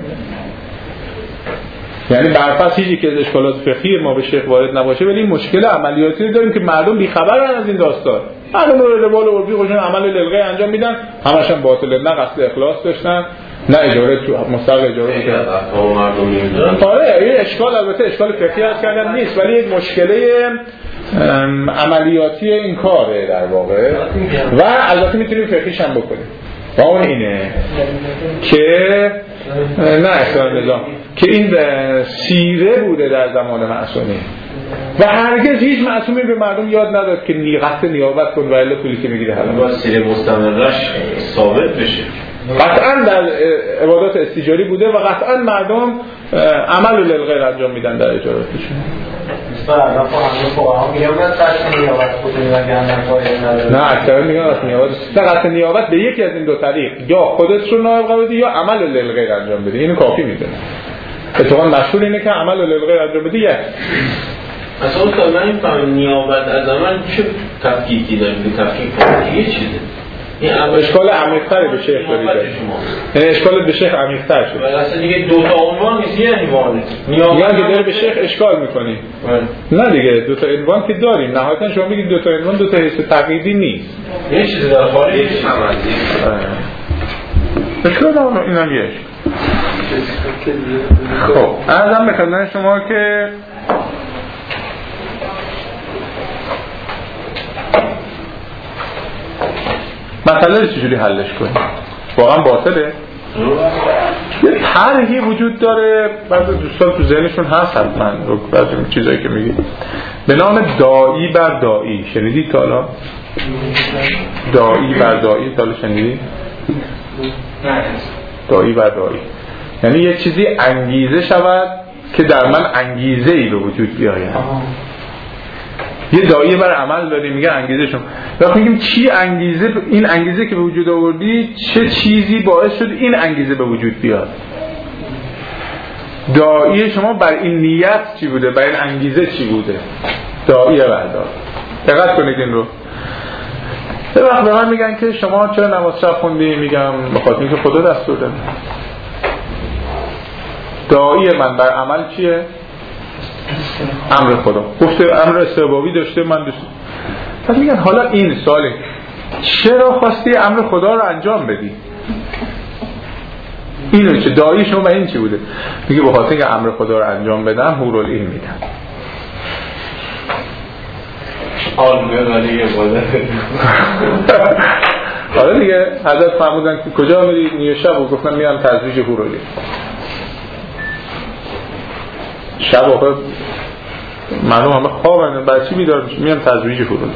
C: یعنی برفرض چیزی که از اشکالات فقهی ما به شیخ وارد نباشه، ولی مشکل عملیاتی داریم که مردم بی‌خبرن از این داستان، مردم رو روال عرفی خودشون عمل للغیر انجام میدن، همش هم باطله، نه قصد اخلاص داشتن نه اجاره تو مستقل اجاره میکنن. آره این اشکال البته اشکال فقهی هست کردن نیست، ولی یک مشکله عملیاتی این کاره در واقع، و البته میتونیم فقهیش هم بکنیم. و اون اینه که نه احترام نظام که این سیره بوده در زمان معصومی و هرگز هیچ معصومی به مردم یاد نداد که قصد نیابت کن و الا پولی که میگیره حالا
D: با سیره مستمرش ثابت بشه.
C: قطعا در عبادات استیجاری بوده و قطعا مردم عمل و للغیر انجام میدن در اجاراتشون. نه اکثر میگن قصد نیابت، نه قصد نیابت به یکی از این دو طریق، یا خودت رو نائب قرار بدی یا عمل و للغیر انجام بدی، اینو کافی میدونه. اتفاقا مشهور اینه که عمل و للغیر انجام بدی.
D: اصلا استاد من این فهم نیابت از عمل چه تفکیکی داریم؟ تفکیک یه چیزه
C: اشکال عمیق‌تری به شیخ دارید، یعنی اشکالت به شیخ عمیق‌تر شد.
D: اصلا دیگه دو تا عنوان نیست، یه عنوانه.
C: میگن که داره به شیخ اشکال میکنی. نه دیگه دو تا عنوان که داریم، نهایتا شما میگید دو تا عنوان دو تا حس تقییدی نیست.
D: یه چیزی در خارج عملی.
C: اشکال داره اینم یه. خب عرضم به خدمت شما که مسئله رو چجوری حلش کنیم؟ واقعا باطله؟ یه طرحی وجود داره، بعضی دوستان تو ذهنشون هست حتما بعضی چیزایی که میگید، به نام داعی بر داعی. شنیدید تا حالا؟ داعی بر داعی تا حالا شنیدید؟ داعی بر داعی یعنی یک چیزی انگیزه شود که در من انگیزه ای به وجود بیاید. یه داعیه بر عمل داریم میگه انگیزه شما، وقتی میگیم چی انگیزه، این انگیزه که به وجود آوردی چه چیزی باعث شد این انگیزه به وجود بیاد؟ داعیه شما بر این نیت چی بوده، بر این انگیزه چی بوده؟ داعیه بردار. دقت کنید این رو. یه وقت به من میگن که شما چرا نماز شب خوندی؟ میگم بخاطر اینکه خدا دستور داده. داعیه من بر عمل چیه؟ امر خدا. گفته امر استحبابی داشته من داشته. پس میگن حالا این سواله، چرا خواستی امر خدا رو انجام بدی؟ اینو چه داعی شما به این چی بوده؟ میگه بخاطر اینکه امر خدا رو انجام بدم هورالعین میدم. حالا دیگه حضرت فرمودن که کجا میری؟ نیمه شب. و گفتم میرم تزویج هورالعین. شب آخر معلوم همه خوابن، برای چی بیدار میشه؟ میرم تزویج هورالعین.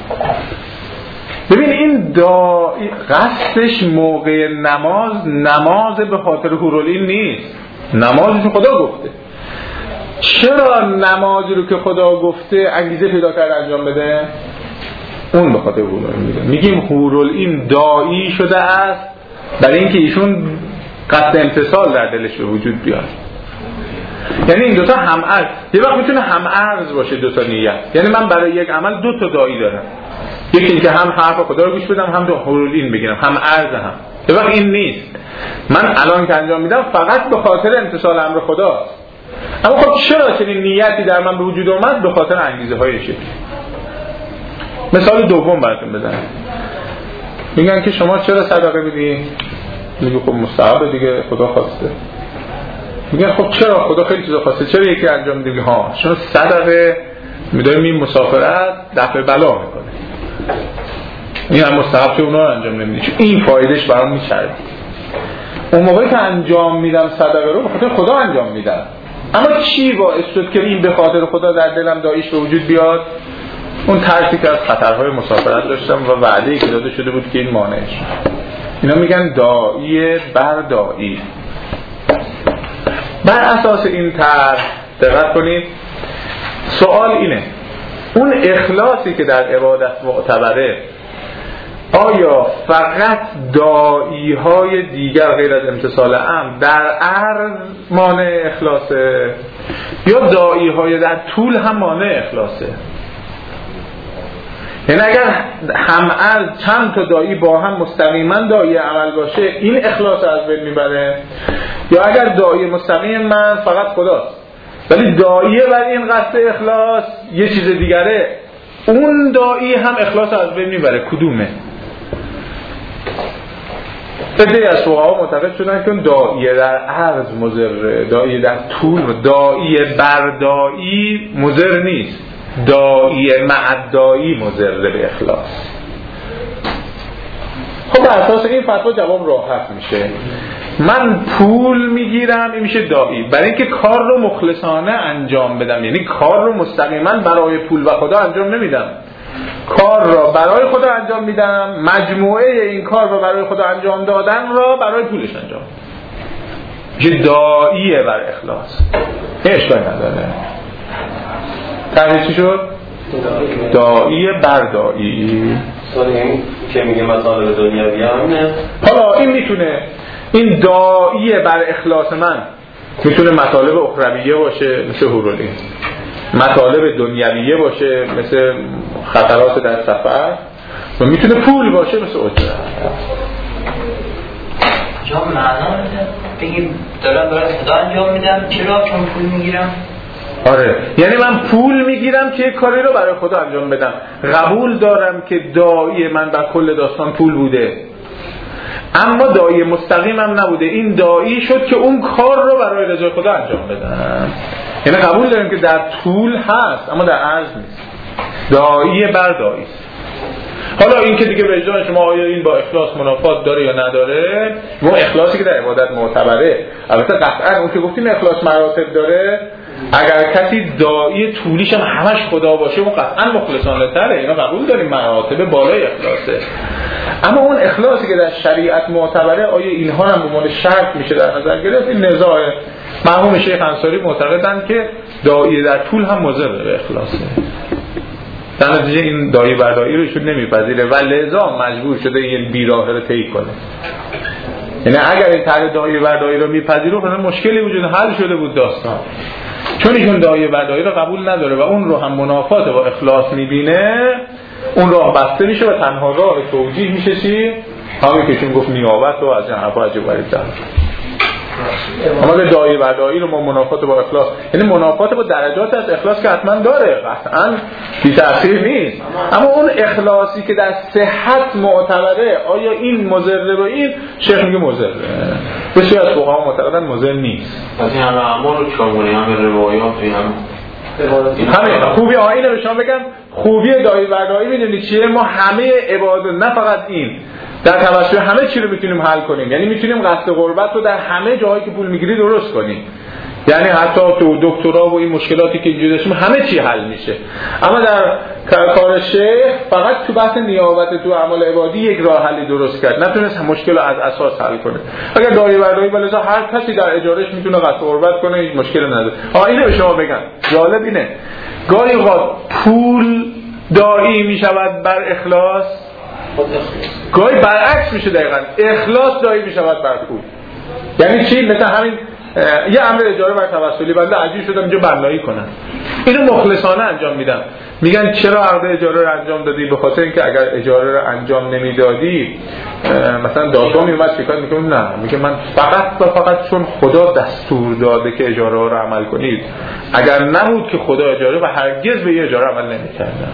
C: ببین این قصدش موقع نماز به خاطر هورالعین نیست، نمازش خدا گفته. چرا نمازی رو که خدا گفته انگیزه پیدا کرد انجام بده؟ اون به خاطر هورالعین میگه. میگیم هورالعین داعی شده است برای اینکه ایشون قصد امتثال در دلش به وجود بیاد. یعنی این دوتا همعرض، یه وقت میتونه همعرض باشه دوتا نیت. یعنی من برای یک عمل دوتا داعی دارم، یکی این که هم حرف خدا رو گوش بدم هم هورالعین بگیرم، همعرض هم. یه وقت این نیست، من الان که انجام میدم فقط به خاطر امتثال امر خداست. اما خب چرا چنین نیتی در من به وجود اومد؟ به خاطر انگیزه های شکلی. مثال دوم براتون بزنم. میگن که شما چرا صدقه میدی؟ میگه خب مستحب دیگه، خدا خواسته. میگن خب چرا خدا خیلی چیزا خواسته، چرا یکی انجام میدی؟ ها شما صدقه میدونیم این مسافرت دفع بلا میکنه، این هم مستحب که اونا رو انجام نمیدی، این فایدهش برام میچرد. اون موقعی که انجام میدم صدقه رو به خاطر خدا انجام میدم، اما چی باعث شد که این به خاطر خدا در دلم داعیش به وجود بیاد؟ اون ترسی که از خطرهای مسافرت داشتم و وعده‌ای که داده شده بود که این مانعش. اینا میگن داعی بر داعی. بر اساس این طرح دقت کنید، سوال اینه، اون اخلاصی که در عبادت معتبره آیا فقط داعی های دیگر غیر از امتثال امر در عرض مانع اخلاصه یا داعی های در طول هم مانع اخلاصه؟ یعنی اگر هم عرض چند تا داعی با هم مستقیما داعی عمل باشه این اخلاص از بین میبره، یا اگر داعی مستقیم من فقط خداست ولی داعی بر این قصد اخلاص یه چیز دیگره، اون داعی هم اخلاص از بین میبره؟ کدومه؟ عده‌ای از فقها معتقد شدن که داعی در عرض مضر، داعی در طول، داعی بر داعی مضر نیست، داعی مع داعی مضر به اخلاص. خب بر اساس این فتوا جواب راحت میشه. من پول میگیرم، این میشه داعی برای اینکه کار رو مخلصانه انجام بدم، یعنی کار رو مستقیما برای پول و خدا انجام نمیدم، کار را برای خدا انجام میدم، مجموعه این کار رو برای خدا انجام دادن را برای پولش انجام میشه داعیه بر اخلاص. اشکالی نداره. تعریف چی شد؟ داعی بر داعی.
D: این که میگه مطالب دنیوی همینه.
C: حالا این میتونه، این داعی بر اخلاص من میتونه مطالب اخرویه باشه مثل هورالعین، مطالب دنیویه باشه مثل خطرات در سفر، و میتونه پول باشه مثل اجرت.
E: جا معنا بگیم دارم برای خدا انجام میدم، چرا؟ چون پول میگیرم.
C: آره، یعنی من پول میگیرم که کاری رو برای خدا انجام بدم. قبول دارم که داعی من در کل داستان پول بوده، اما داعی مستقیمم نبوده. این داعی شد که اون کار رو برای رضای خدا انجام بدم. یعنی قبول داریم که در طول هست اما در عرض نیست. داعی بر داعی است. حالا این که دیگه وجدان شما آیا این با اخلاص منافات داره یا نداره، اون اخلاصی که در عبادت معتبره. البته قطعا اون که گفتیم اخلاص مراتب داره، اگر کسی داعی طولیش هم همش خدا باشه اون قطعا مخلصانه تره، اینا قبول داریم مراتب بالای اخلاصه. اما اون اخلاصی که در شریعت معتبره، آیا اینها هم به عنوان شرط میشه در نظر گرفت؟ این نزاع مرحوم شیخ انصاری معتقدند که داعی در طول هم مضر به اخلاصه. در نتیجه این داعی بر داعی رو ایشون نمیپذیره و لذا مجبور شده این بیراه رو طی کنه. یعنی اگر این طرح داعی بر داعی رو میپذیره خب مشکلی وجود حل شده بود داستان. چون ایشون داعی بر داعی رو قبول نداره و اون رو هم منافات با اخلاص میبینه، اون راه بسته میشه و تنها راه توجیه میشه چی؟ همین که چون گفت نیابت و از این حرفا عجیب غریب داره. اما به داعی بر داعی رو ما منافات با اخلاص، یعنی منافات با درجات از اخلاص که حتما داره، قطعا بی تأثیر نیست، اما اون اخلاصی که در صحت معتبره، آیا این مضر با این؟ شیخ میگه مضر. بسیار از فقها معتقدن مضر نیست.
D: از این همه اعمال رو چکار کنیم؟ همه روایات
C: همه خوبی آیینه به شما بگم، خوبی داعی بر داعی میدونید چیه؟ ما همه عبادت، نه فقط این، در توسط همه چی رو میتونیم حل کنیم. یعنی میتونیم قصد قربت رو در همه جاهایی که پول میگیری درست کنیم. یعنی حتی تو دکترا و این مشکلاتی که اینجوری داشتیم همه چی حل میشه. اما در کار شیخ فقط تو بحث نیابت تو اعمال عبادی یک راه حلی درست کرد، نتونست مشکل رو از اساس حل کنه. اگر داعی بر داعی بالاخره هر کسی در اجارهش میتونه قصد قربت کنه، هیچ مشکلی نداره. اینو به شما بگم، جالب اینه گاهی اوقات پول داعی میشود بر اخلاص، گاهی برعکس میشه. دقیقاً اخلاص داعی میشود بر پول. یعنی چی؟ مثلا همین یه امر اجاره بر توسلی، بنده عجیب شدم اینجا بنایی کنم، اینو مخلصانه انجام میدم. میگن چرا عقد اجاره رو انجام دادی؟ به خاطر اینکه اگر اجاره رو انجام نمیدادی مثلا دادگاه میومد شکایت میکنم. نه، میگه من فقط چون خدا دستور داده که اجاره ها رو عمل کنید، اگر نبود که خدا اجاره و هرگز به یه اجاره عمل نمیکردم.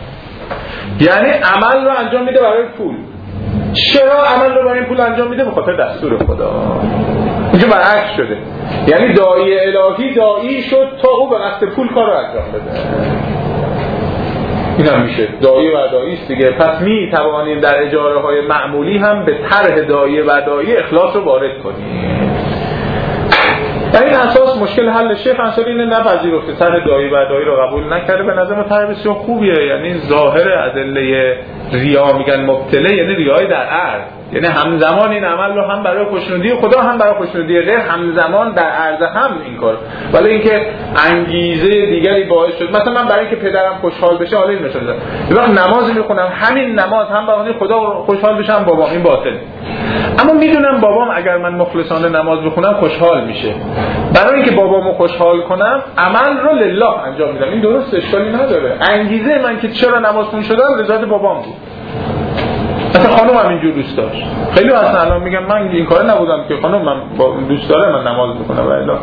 C: یعنی عمل رو انجام میده برای پول. چرا عمل رو برای پول انجام میده؟ به خاطر دستور خدا. اینجا برعکس شده، یعنی داعی الهی داعی شد تا او به قصد پول کار رو انجام بده. این هم میشه داعی و داعی است دیگه. پس می توانیم در اجاره های معمولی هم به طرح داعی و داعی اخلاص رو وارد کنیم. در این اساس مشکل حل شیخ انصاری اینه نپذیرفته، طرح داعی و داعی رو قبول نکرده. به نظر من طرح بسیار خوبیه. یعنی ظاهر ادله ریا میگن مبتله، یعنی ریای در عرض، یعنی همزمان این عمل رو هم برای خوشنودی خدا هم برای خوشنودی غیر همزمان در عرض هم این کار. ولی اینکه انگیزه دیگری باعث شد، مثلا من برای اینکه پدرم خوشحال بشه، حالا این مثال زدم، یه وقت نماز میخونم، همین نماز هم برای خدا خوشحال بشم بابام، این باطل. اما میدونم بابام اگر من مخلصانه نماز بخونم خوشحال میشه، برای اینکه بابامو خوشحال کنم عمل رو لله انجام میدم. این درست، اشکالی نداره. انگیزه من که چرا نماز خون شدم رضایت بابام بود. مثلا خانم هم اینجور دوست داشت. خیلی اصلا الان میگم من این کار نبودم که خانم من دوست داره من نماز بخونم. ولی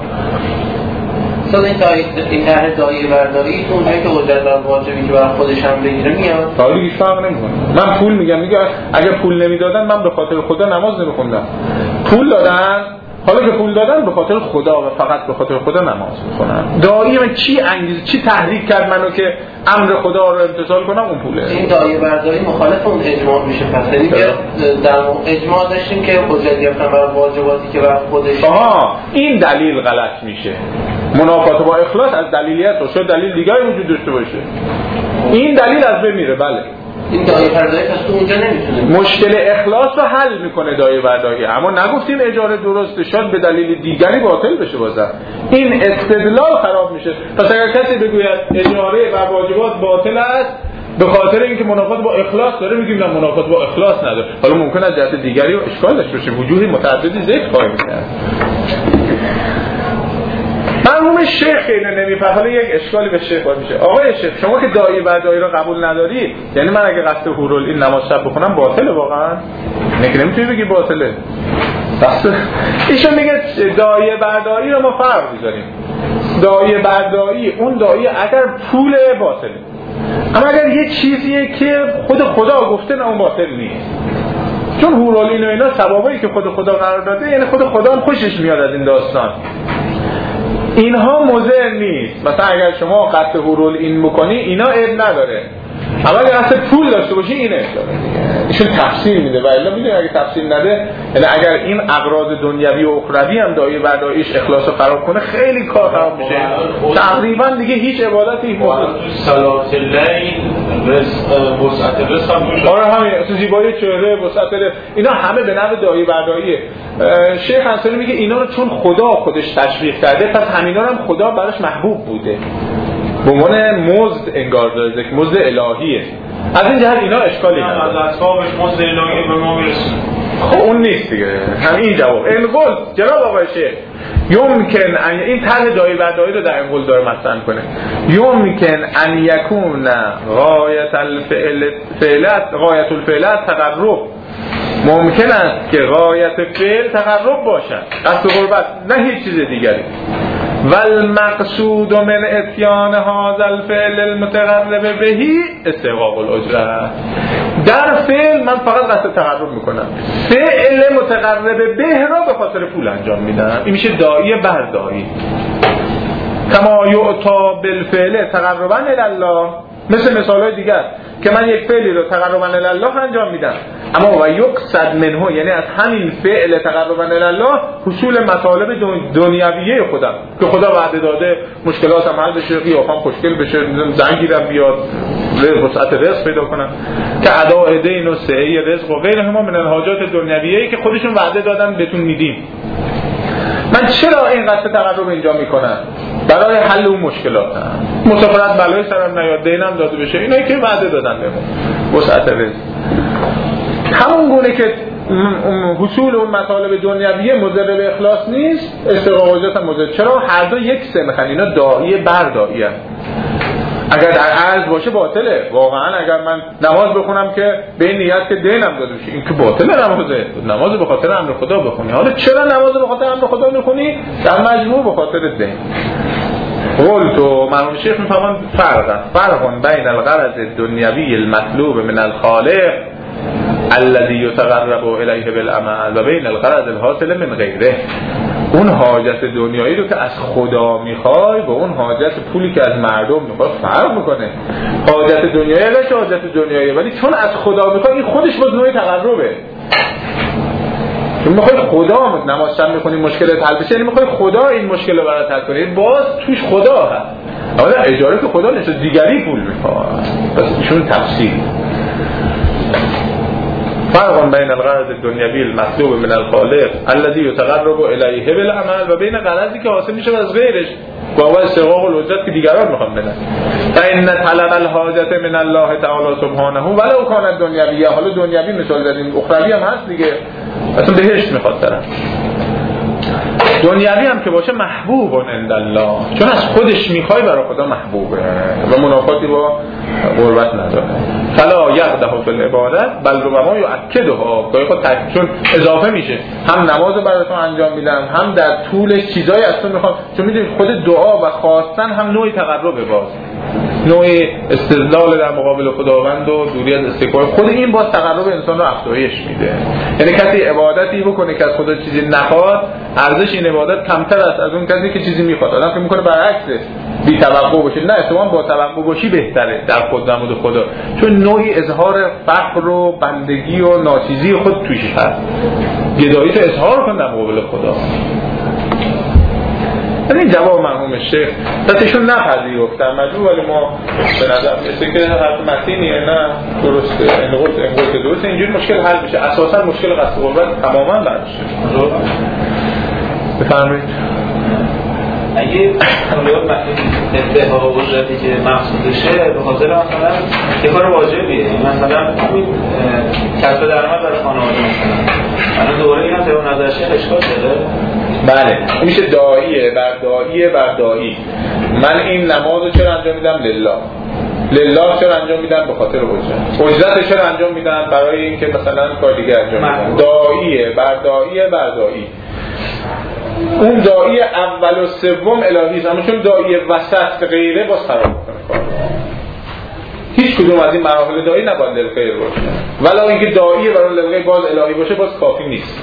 E: این طرح داعی برداری تو اونجایی که قدرت دار واجبی که برای خودش هم بگیره میاد،
C: تاریخ هیچ فرق نمیکنه. من پول میگم اگر پول نمیدادن من به خاطر خدا نماز نمیخوندم. پول دادن، حالا که پول دادن به خاطر خدا و فقط به خاطر خدا نماز میخونم. داعی من چی انگیزه، چی تحریک کرد منو که امر خدا رو امتثال کنم؟ اون پوله.
E: این داعی برداری مخالف اون اجماع میشه. پس یعنی که در اجماع داشتیم که قدرت یافتن برای واجباتی که برای خودش.
C: این دلیل غلط میشه. منافات با اخلاص از دلیلیت و شاید دلیل دیگری وجود داشته باشه. این دلیل از بین میره. بله
E: این داعی برداری پس تو اونجا نمیتونه
C: مشکل اخلاص رو حل میکنه داعی برداری. اما نگفتیم اجاره درسته، شاید به دلیل دیگری باطل بشه. بازم این استدلال خراب میشه. پس اگر کسی بگوید اجاره و واجبات باطل است به خاطر اینکه منافات با اخلاص داره، میگیم نه منافات با اخلاص نداره. حالا ممکنه از جهت دیگری اشکال داشته باشه، وجوه متعددی ذکر خواهیم کرد. مرحوم شیخ اینو نمیفهمه. حالا یک اشکالی به شیخ میشه. آقای شیخ شما که داعی بر داعی رو قبول نداری، یعنی من اگه قصد هورالعین نماز شب بخونم باطله واقعا؟ نمیتونی بگی باطله. ایشون میگه داعی بر داعی رو ما فرق می‌ذاریم. داعی بر داعی اون داعی اگر پول باطله، اما اگر یه چیزیه که خود خدا گفته نه اون باطل نیست. چون هورالعین و اینا ثوابایی که خود خدا قرار داده، یعنی خود خدا هم خوشش میاد از این داستان. اینها مضر نیست. مثلا اگر شما قصد هورالعین بکنی اینا عیب نداره، اما اگر قصد پول داشته باشی اینه داره. ایشون تفسیر میده و الا میدونی اگه تفسیر نده، یعنی اگر این اغراض دنیوی و اخروی هم داعی بر داعیش اخلاصو خراب کنه خیلی کار خراب میشه. تقریبا دیگه هیچ عبادتی
B: صلات اللیل وسعت رزق هم توش.
C: آره همین زیبایی چهره، وسعت رزق، اینا همه به نوع داعی بر داعیه. شیخ حسنی میگه اینا رو چون خدا خودش تشویق کرده، پس همینا رو هم خدا براش محبوب بوده. به عنوان مزد انگار داره، که مزد الهیه. از این جهت اینا اشکالی نداره.
B: از اسبابش مزد الهی به ما میرسه.
C: خب اون نیست دیگه. همین جواب. انقل جناب آقای شیخ یمکن این طرح داعی بر داعی رو در انقل داره مطرح کنه. یمکن ان یکون غایت الفعل تقرب. ممکن است که غایت فعل تقرب باشد، قصد قربت، نه هیچ چیز دیگری. والمقصود من اتیان هذا الفعل المتقرب بهی استحقاق الاجره. در فعل من فقط قصد تقرب میکنم، فعل متقرب به را به خاطر پول انجام میدم. این میشه داعی بر داعی. کما یعطا بالفعل تقربا الی الله، مثل مثالهای دیگر که من یک فعلی رو تقربا الی الله انجام میدم، اما و یقصد منه، یعنی از همین فعل تقربا الی الله حصول مطالب دنیویه خودم که خدا وعده داده مشکلاتم حل بشه، قیافم خوشگل بشه، زن گیرم بیاد، وسعت رزق پیدا کنم، که اداء دین و سعی رزق و غیرهما من الحاجات دنیویه که خودشون وعده دادن بهتون میدیم. من چرا این قصد تقرب اینجا میکنم؟ برای حل اون مشکلات، مسافرت بلای سرم نیاد، دینم داده بشه، اینایی که وعده دادن بهمون، وسعت رزق. همون گونه که حصول اون مطالب دنیویه مضر به اخلاص نیست، استحقاق اجرت هم مضر. چرا؟ هر دو یک سمخن، اینا داعی بر داعی هست. اگر در عرض باشه باطله. واقعا اگر من نماز بخونم که به این نیت که دینم داده بشه، این که باطله. نماز به خاطر امر خدا بخونی. حالا چرا نماز به خاطر امر خدا میخونی؟ در مجموع به خاطر دین. قول تو مرحوم شیخ میفهمن فرق بین الغرض الدنیوی المطلوب من الخالق الذي يتقرب الیه بالعمل و بین الغرض الحاصل من غیره. اون حاجت دنیایی رو که از خدا میخوای با اون حاجت پولی که از مردم میخوای فرق میکنه. حاجت دنیایی اگرش حاجت دنیایی، ولی چون از خدا میخوای این خودش باز نوعی تقربه. چون میخوای خدا نماز شب میخونی مشکلت حل بشه، یعنی میخوای خدا این مشکل رو برات حل کنه، باز توش خدا هست. اما اجاره که خدا نشه، دیگری پول میخواد. پس ایشون تفسیر فرق بین الغرض الدنیوی المطلوب من الخالق الذي يتقرب الیه بالعمل و بین غرضی که حاصل میشه از غیرش و هو استحقاق الاجرت که دیگران میخوان بدن. فإن طلب الحاجت من الله تعالی سبحانه ولو كانت دنیویه. حالا دنیوی مثال زدیم، اخروی هم هست دیگه، اصلا بهشت میخواد طرف. دنیوی هم که باشه محبوب عند الله، چون از خودش میخوای برای خدا محبوبه و منافاتی با قربت نداره. فلا یقدح فی العبادت بل ربما یؤکدها، گاهی خود چون اضافه میشه، هم نماز براتون انجام میدم، هم در طول چیزای از تو میخوام، چون میدونید خود دعا و خواستن هم نوعی تقربه، باز نوعی استدلال در مقابل خداوند و دوری از استکبار. خود این باز تقرب انسان رو افزایش میده. یعنی کسی عبادتی بکنه که از خدا چیزی نخواد، ارزش این عبادت کمتر است از اون کسی که چیزی میخواد. آدم که میکنه برعکسه، بی توقع باشه. نه، اتفاقا با توقع باشی بهتره در خود نمود خدا، چون نوعی اظهار فقر و بندگی و ناچیزی خود توش هست. گدایی تو اظهار کن در مقابل خدا. این جواب مرحوم شیخ دستشون نپذیرفتن مجبور، ولی ما به نظر میسه که حرف متینیه، نه درسته، انقل که درسته، اینجوری مشکل حل میشه. اساسا مشکل قصد قربت تماما برشه. بفرمایید.
B: اگه استحقاق اجرتی که مقصودشه به خاطر مثلا یه کار واجبیه، مثلا همین کسب درآمد برای خانواده، مثلا الان دوره این هم طبق نظر شیخ اشکال شده
C: بله میشه داعیه بر داعیه بر داعی. من این نماز رو چرا انجام میدم؟ لله چرا انجام میدن؟ به خاطر اجرت چرا انجام میدن؟ برای اینکه مثلا کار دیگه انجام میدن. داعیه بر داعیه بر داعی. اون داعی اول و سوم الهی است، اما چون داعی وسط غیره باز خراب میکنه کار. هیچ کدوم از این مراحل داعی نباید للغیر باشه، ولی اینکه داعی برای للغیر باز الهی باشه باز کافی نیست.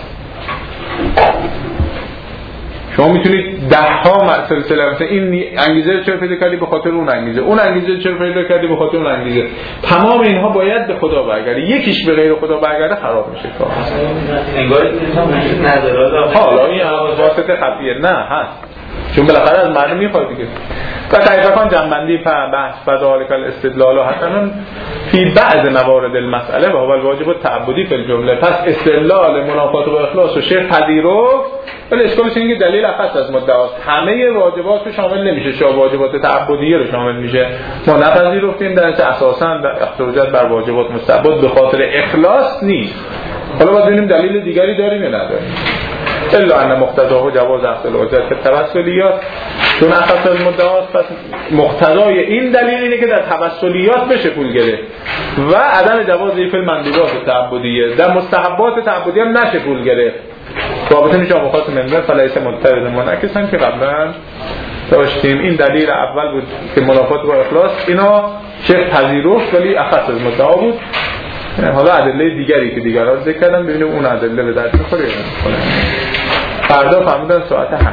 C: شما میتونید ده ها سلسله مثلا این انگیزه چرا پیدا کردی؟ به خاطر اون انگیزه. اون انگیزه چرا پیدا کردی؟ به خاطر اون انگیزه. تمام اینها باید به خدا برگرده. یکیش به غیر خدا برگرده خراب میشه کار.
B: انگار وجود نداره.
C: حالا این واسطه خفیه نه هست، چون بالاخره از مردم میخواد دیگه. و طریقاً جنبندی بحث فذالک الاستدلال حسن فی بعض موارد المسئله و هو الواجب التعبدی فی الجمله. پس استدلال منافات و اخلاص و شیخ پذیرفت، ولی اشکالش اینه که دلیل اخص از مدعاست. همه واجبات رو شامل نمیشه، واجبات تعبدیه رو شامل میشه. ما نپذیرفتیم در اساساً احتجاج بر واجبات مستحبات به خاطر اخلاص نیست. حالا باید ببینیم دلیل دیگری داریم یا نداریم. الا ان مقتضاه جواز اصل اجرت توسلیات، چون اخص المدعاست. پس مقتضای این دلیل اینه که در توسلیات بشه پول گرفت و عدم جواز فی المندوبات تعبدیه، در مستحبات تعبدیه هم نشه پول گرفت. رابطه میشه مخاطب منبر فلیس متعرض منعکسن که قبلا داشتیم. این دلیل اول بود که منافات با اخلاص، اینا شیخ پذیرفت ولی اخص از مدعا بود. حالا ادله دیگری که دیگران ذکر کردن ببینیم اون ادله به درد میخوره یا نمیخوره. فردا فهمیدن ساعت 8.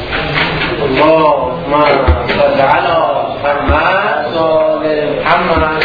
F: اللهم صل علی محمد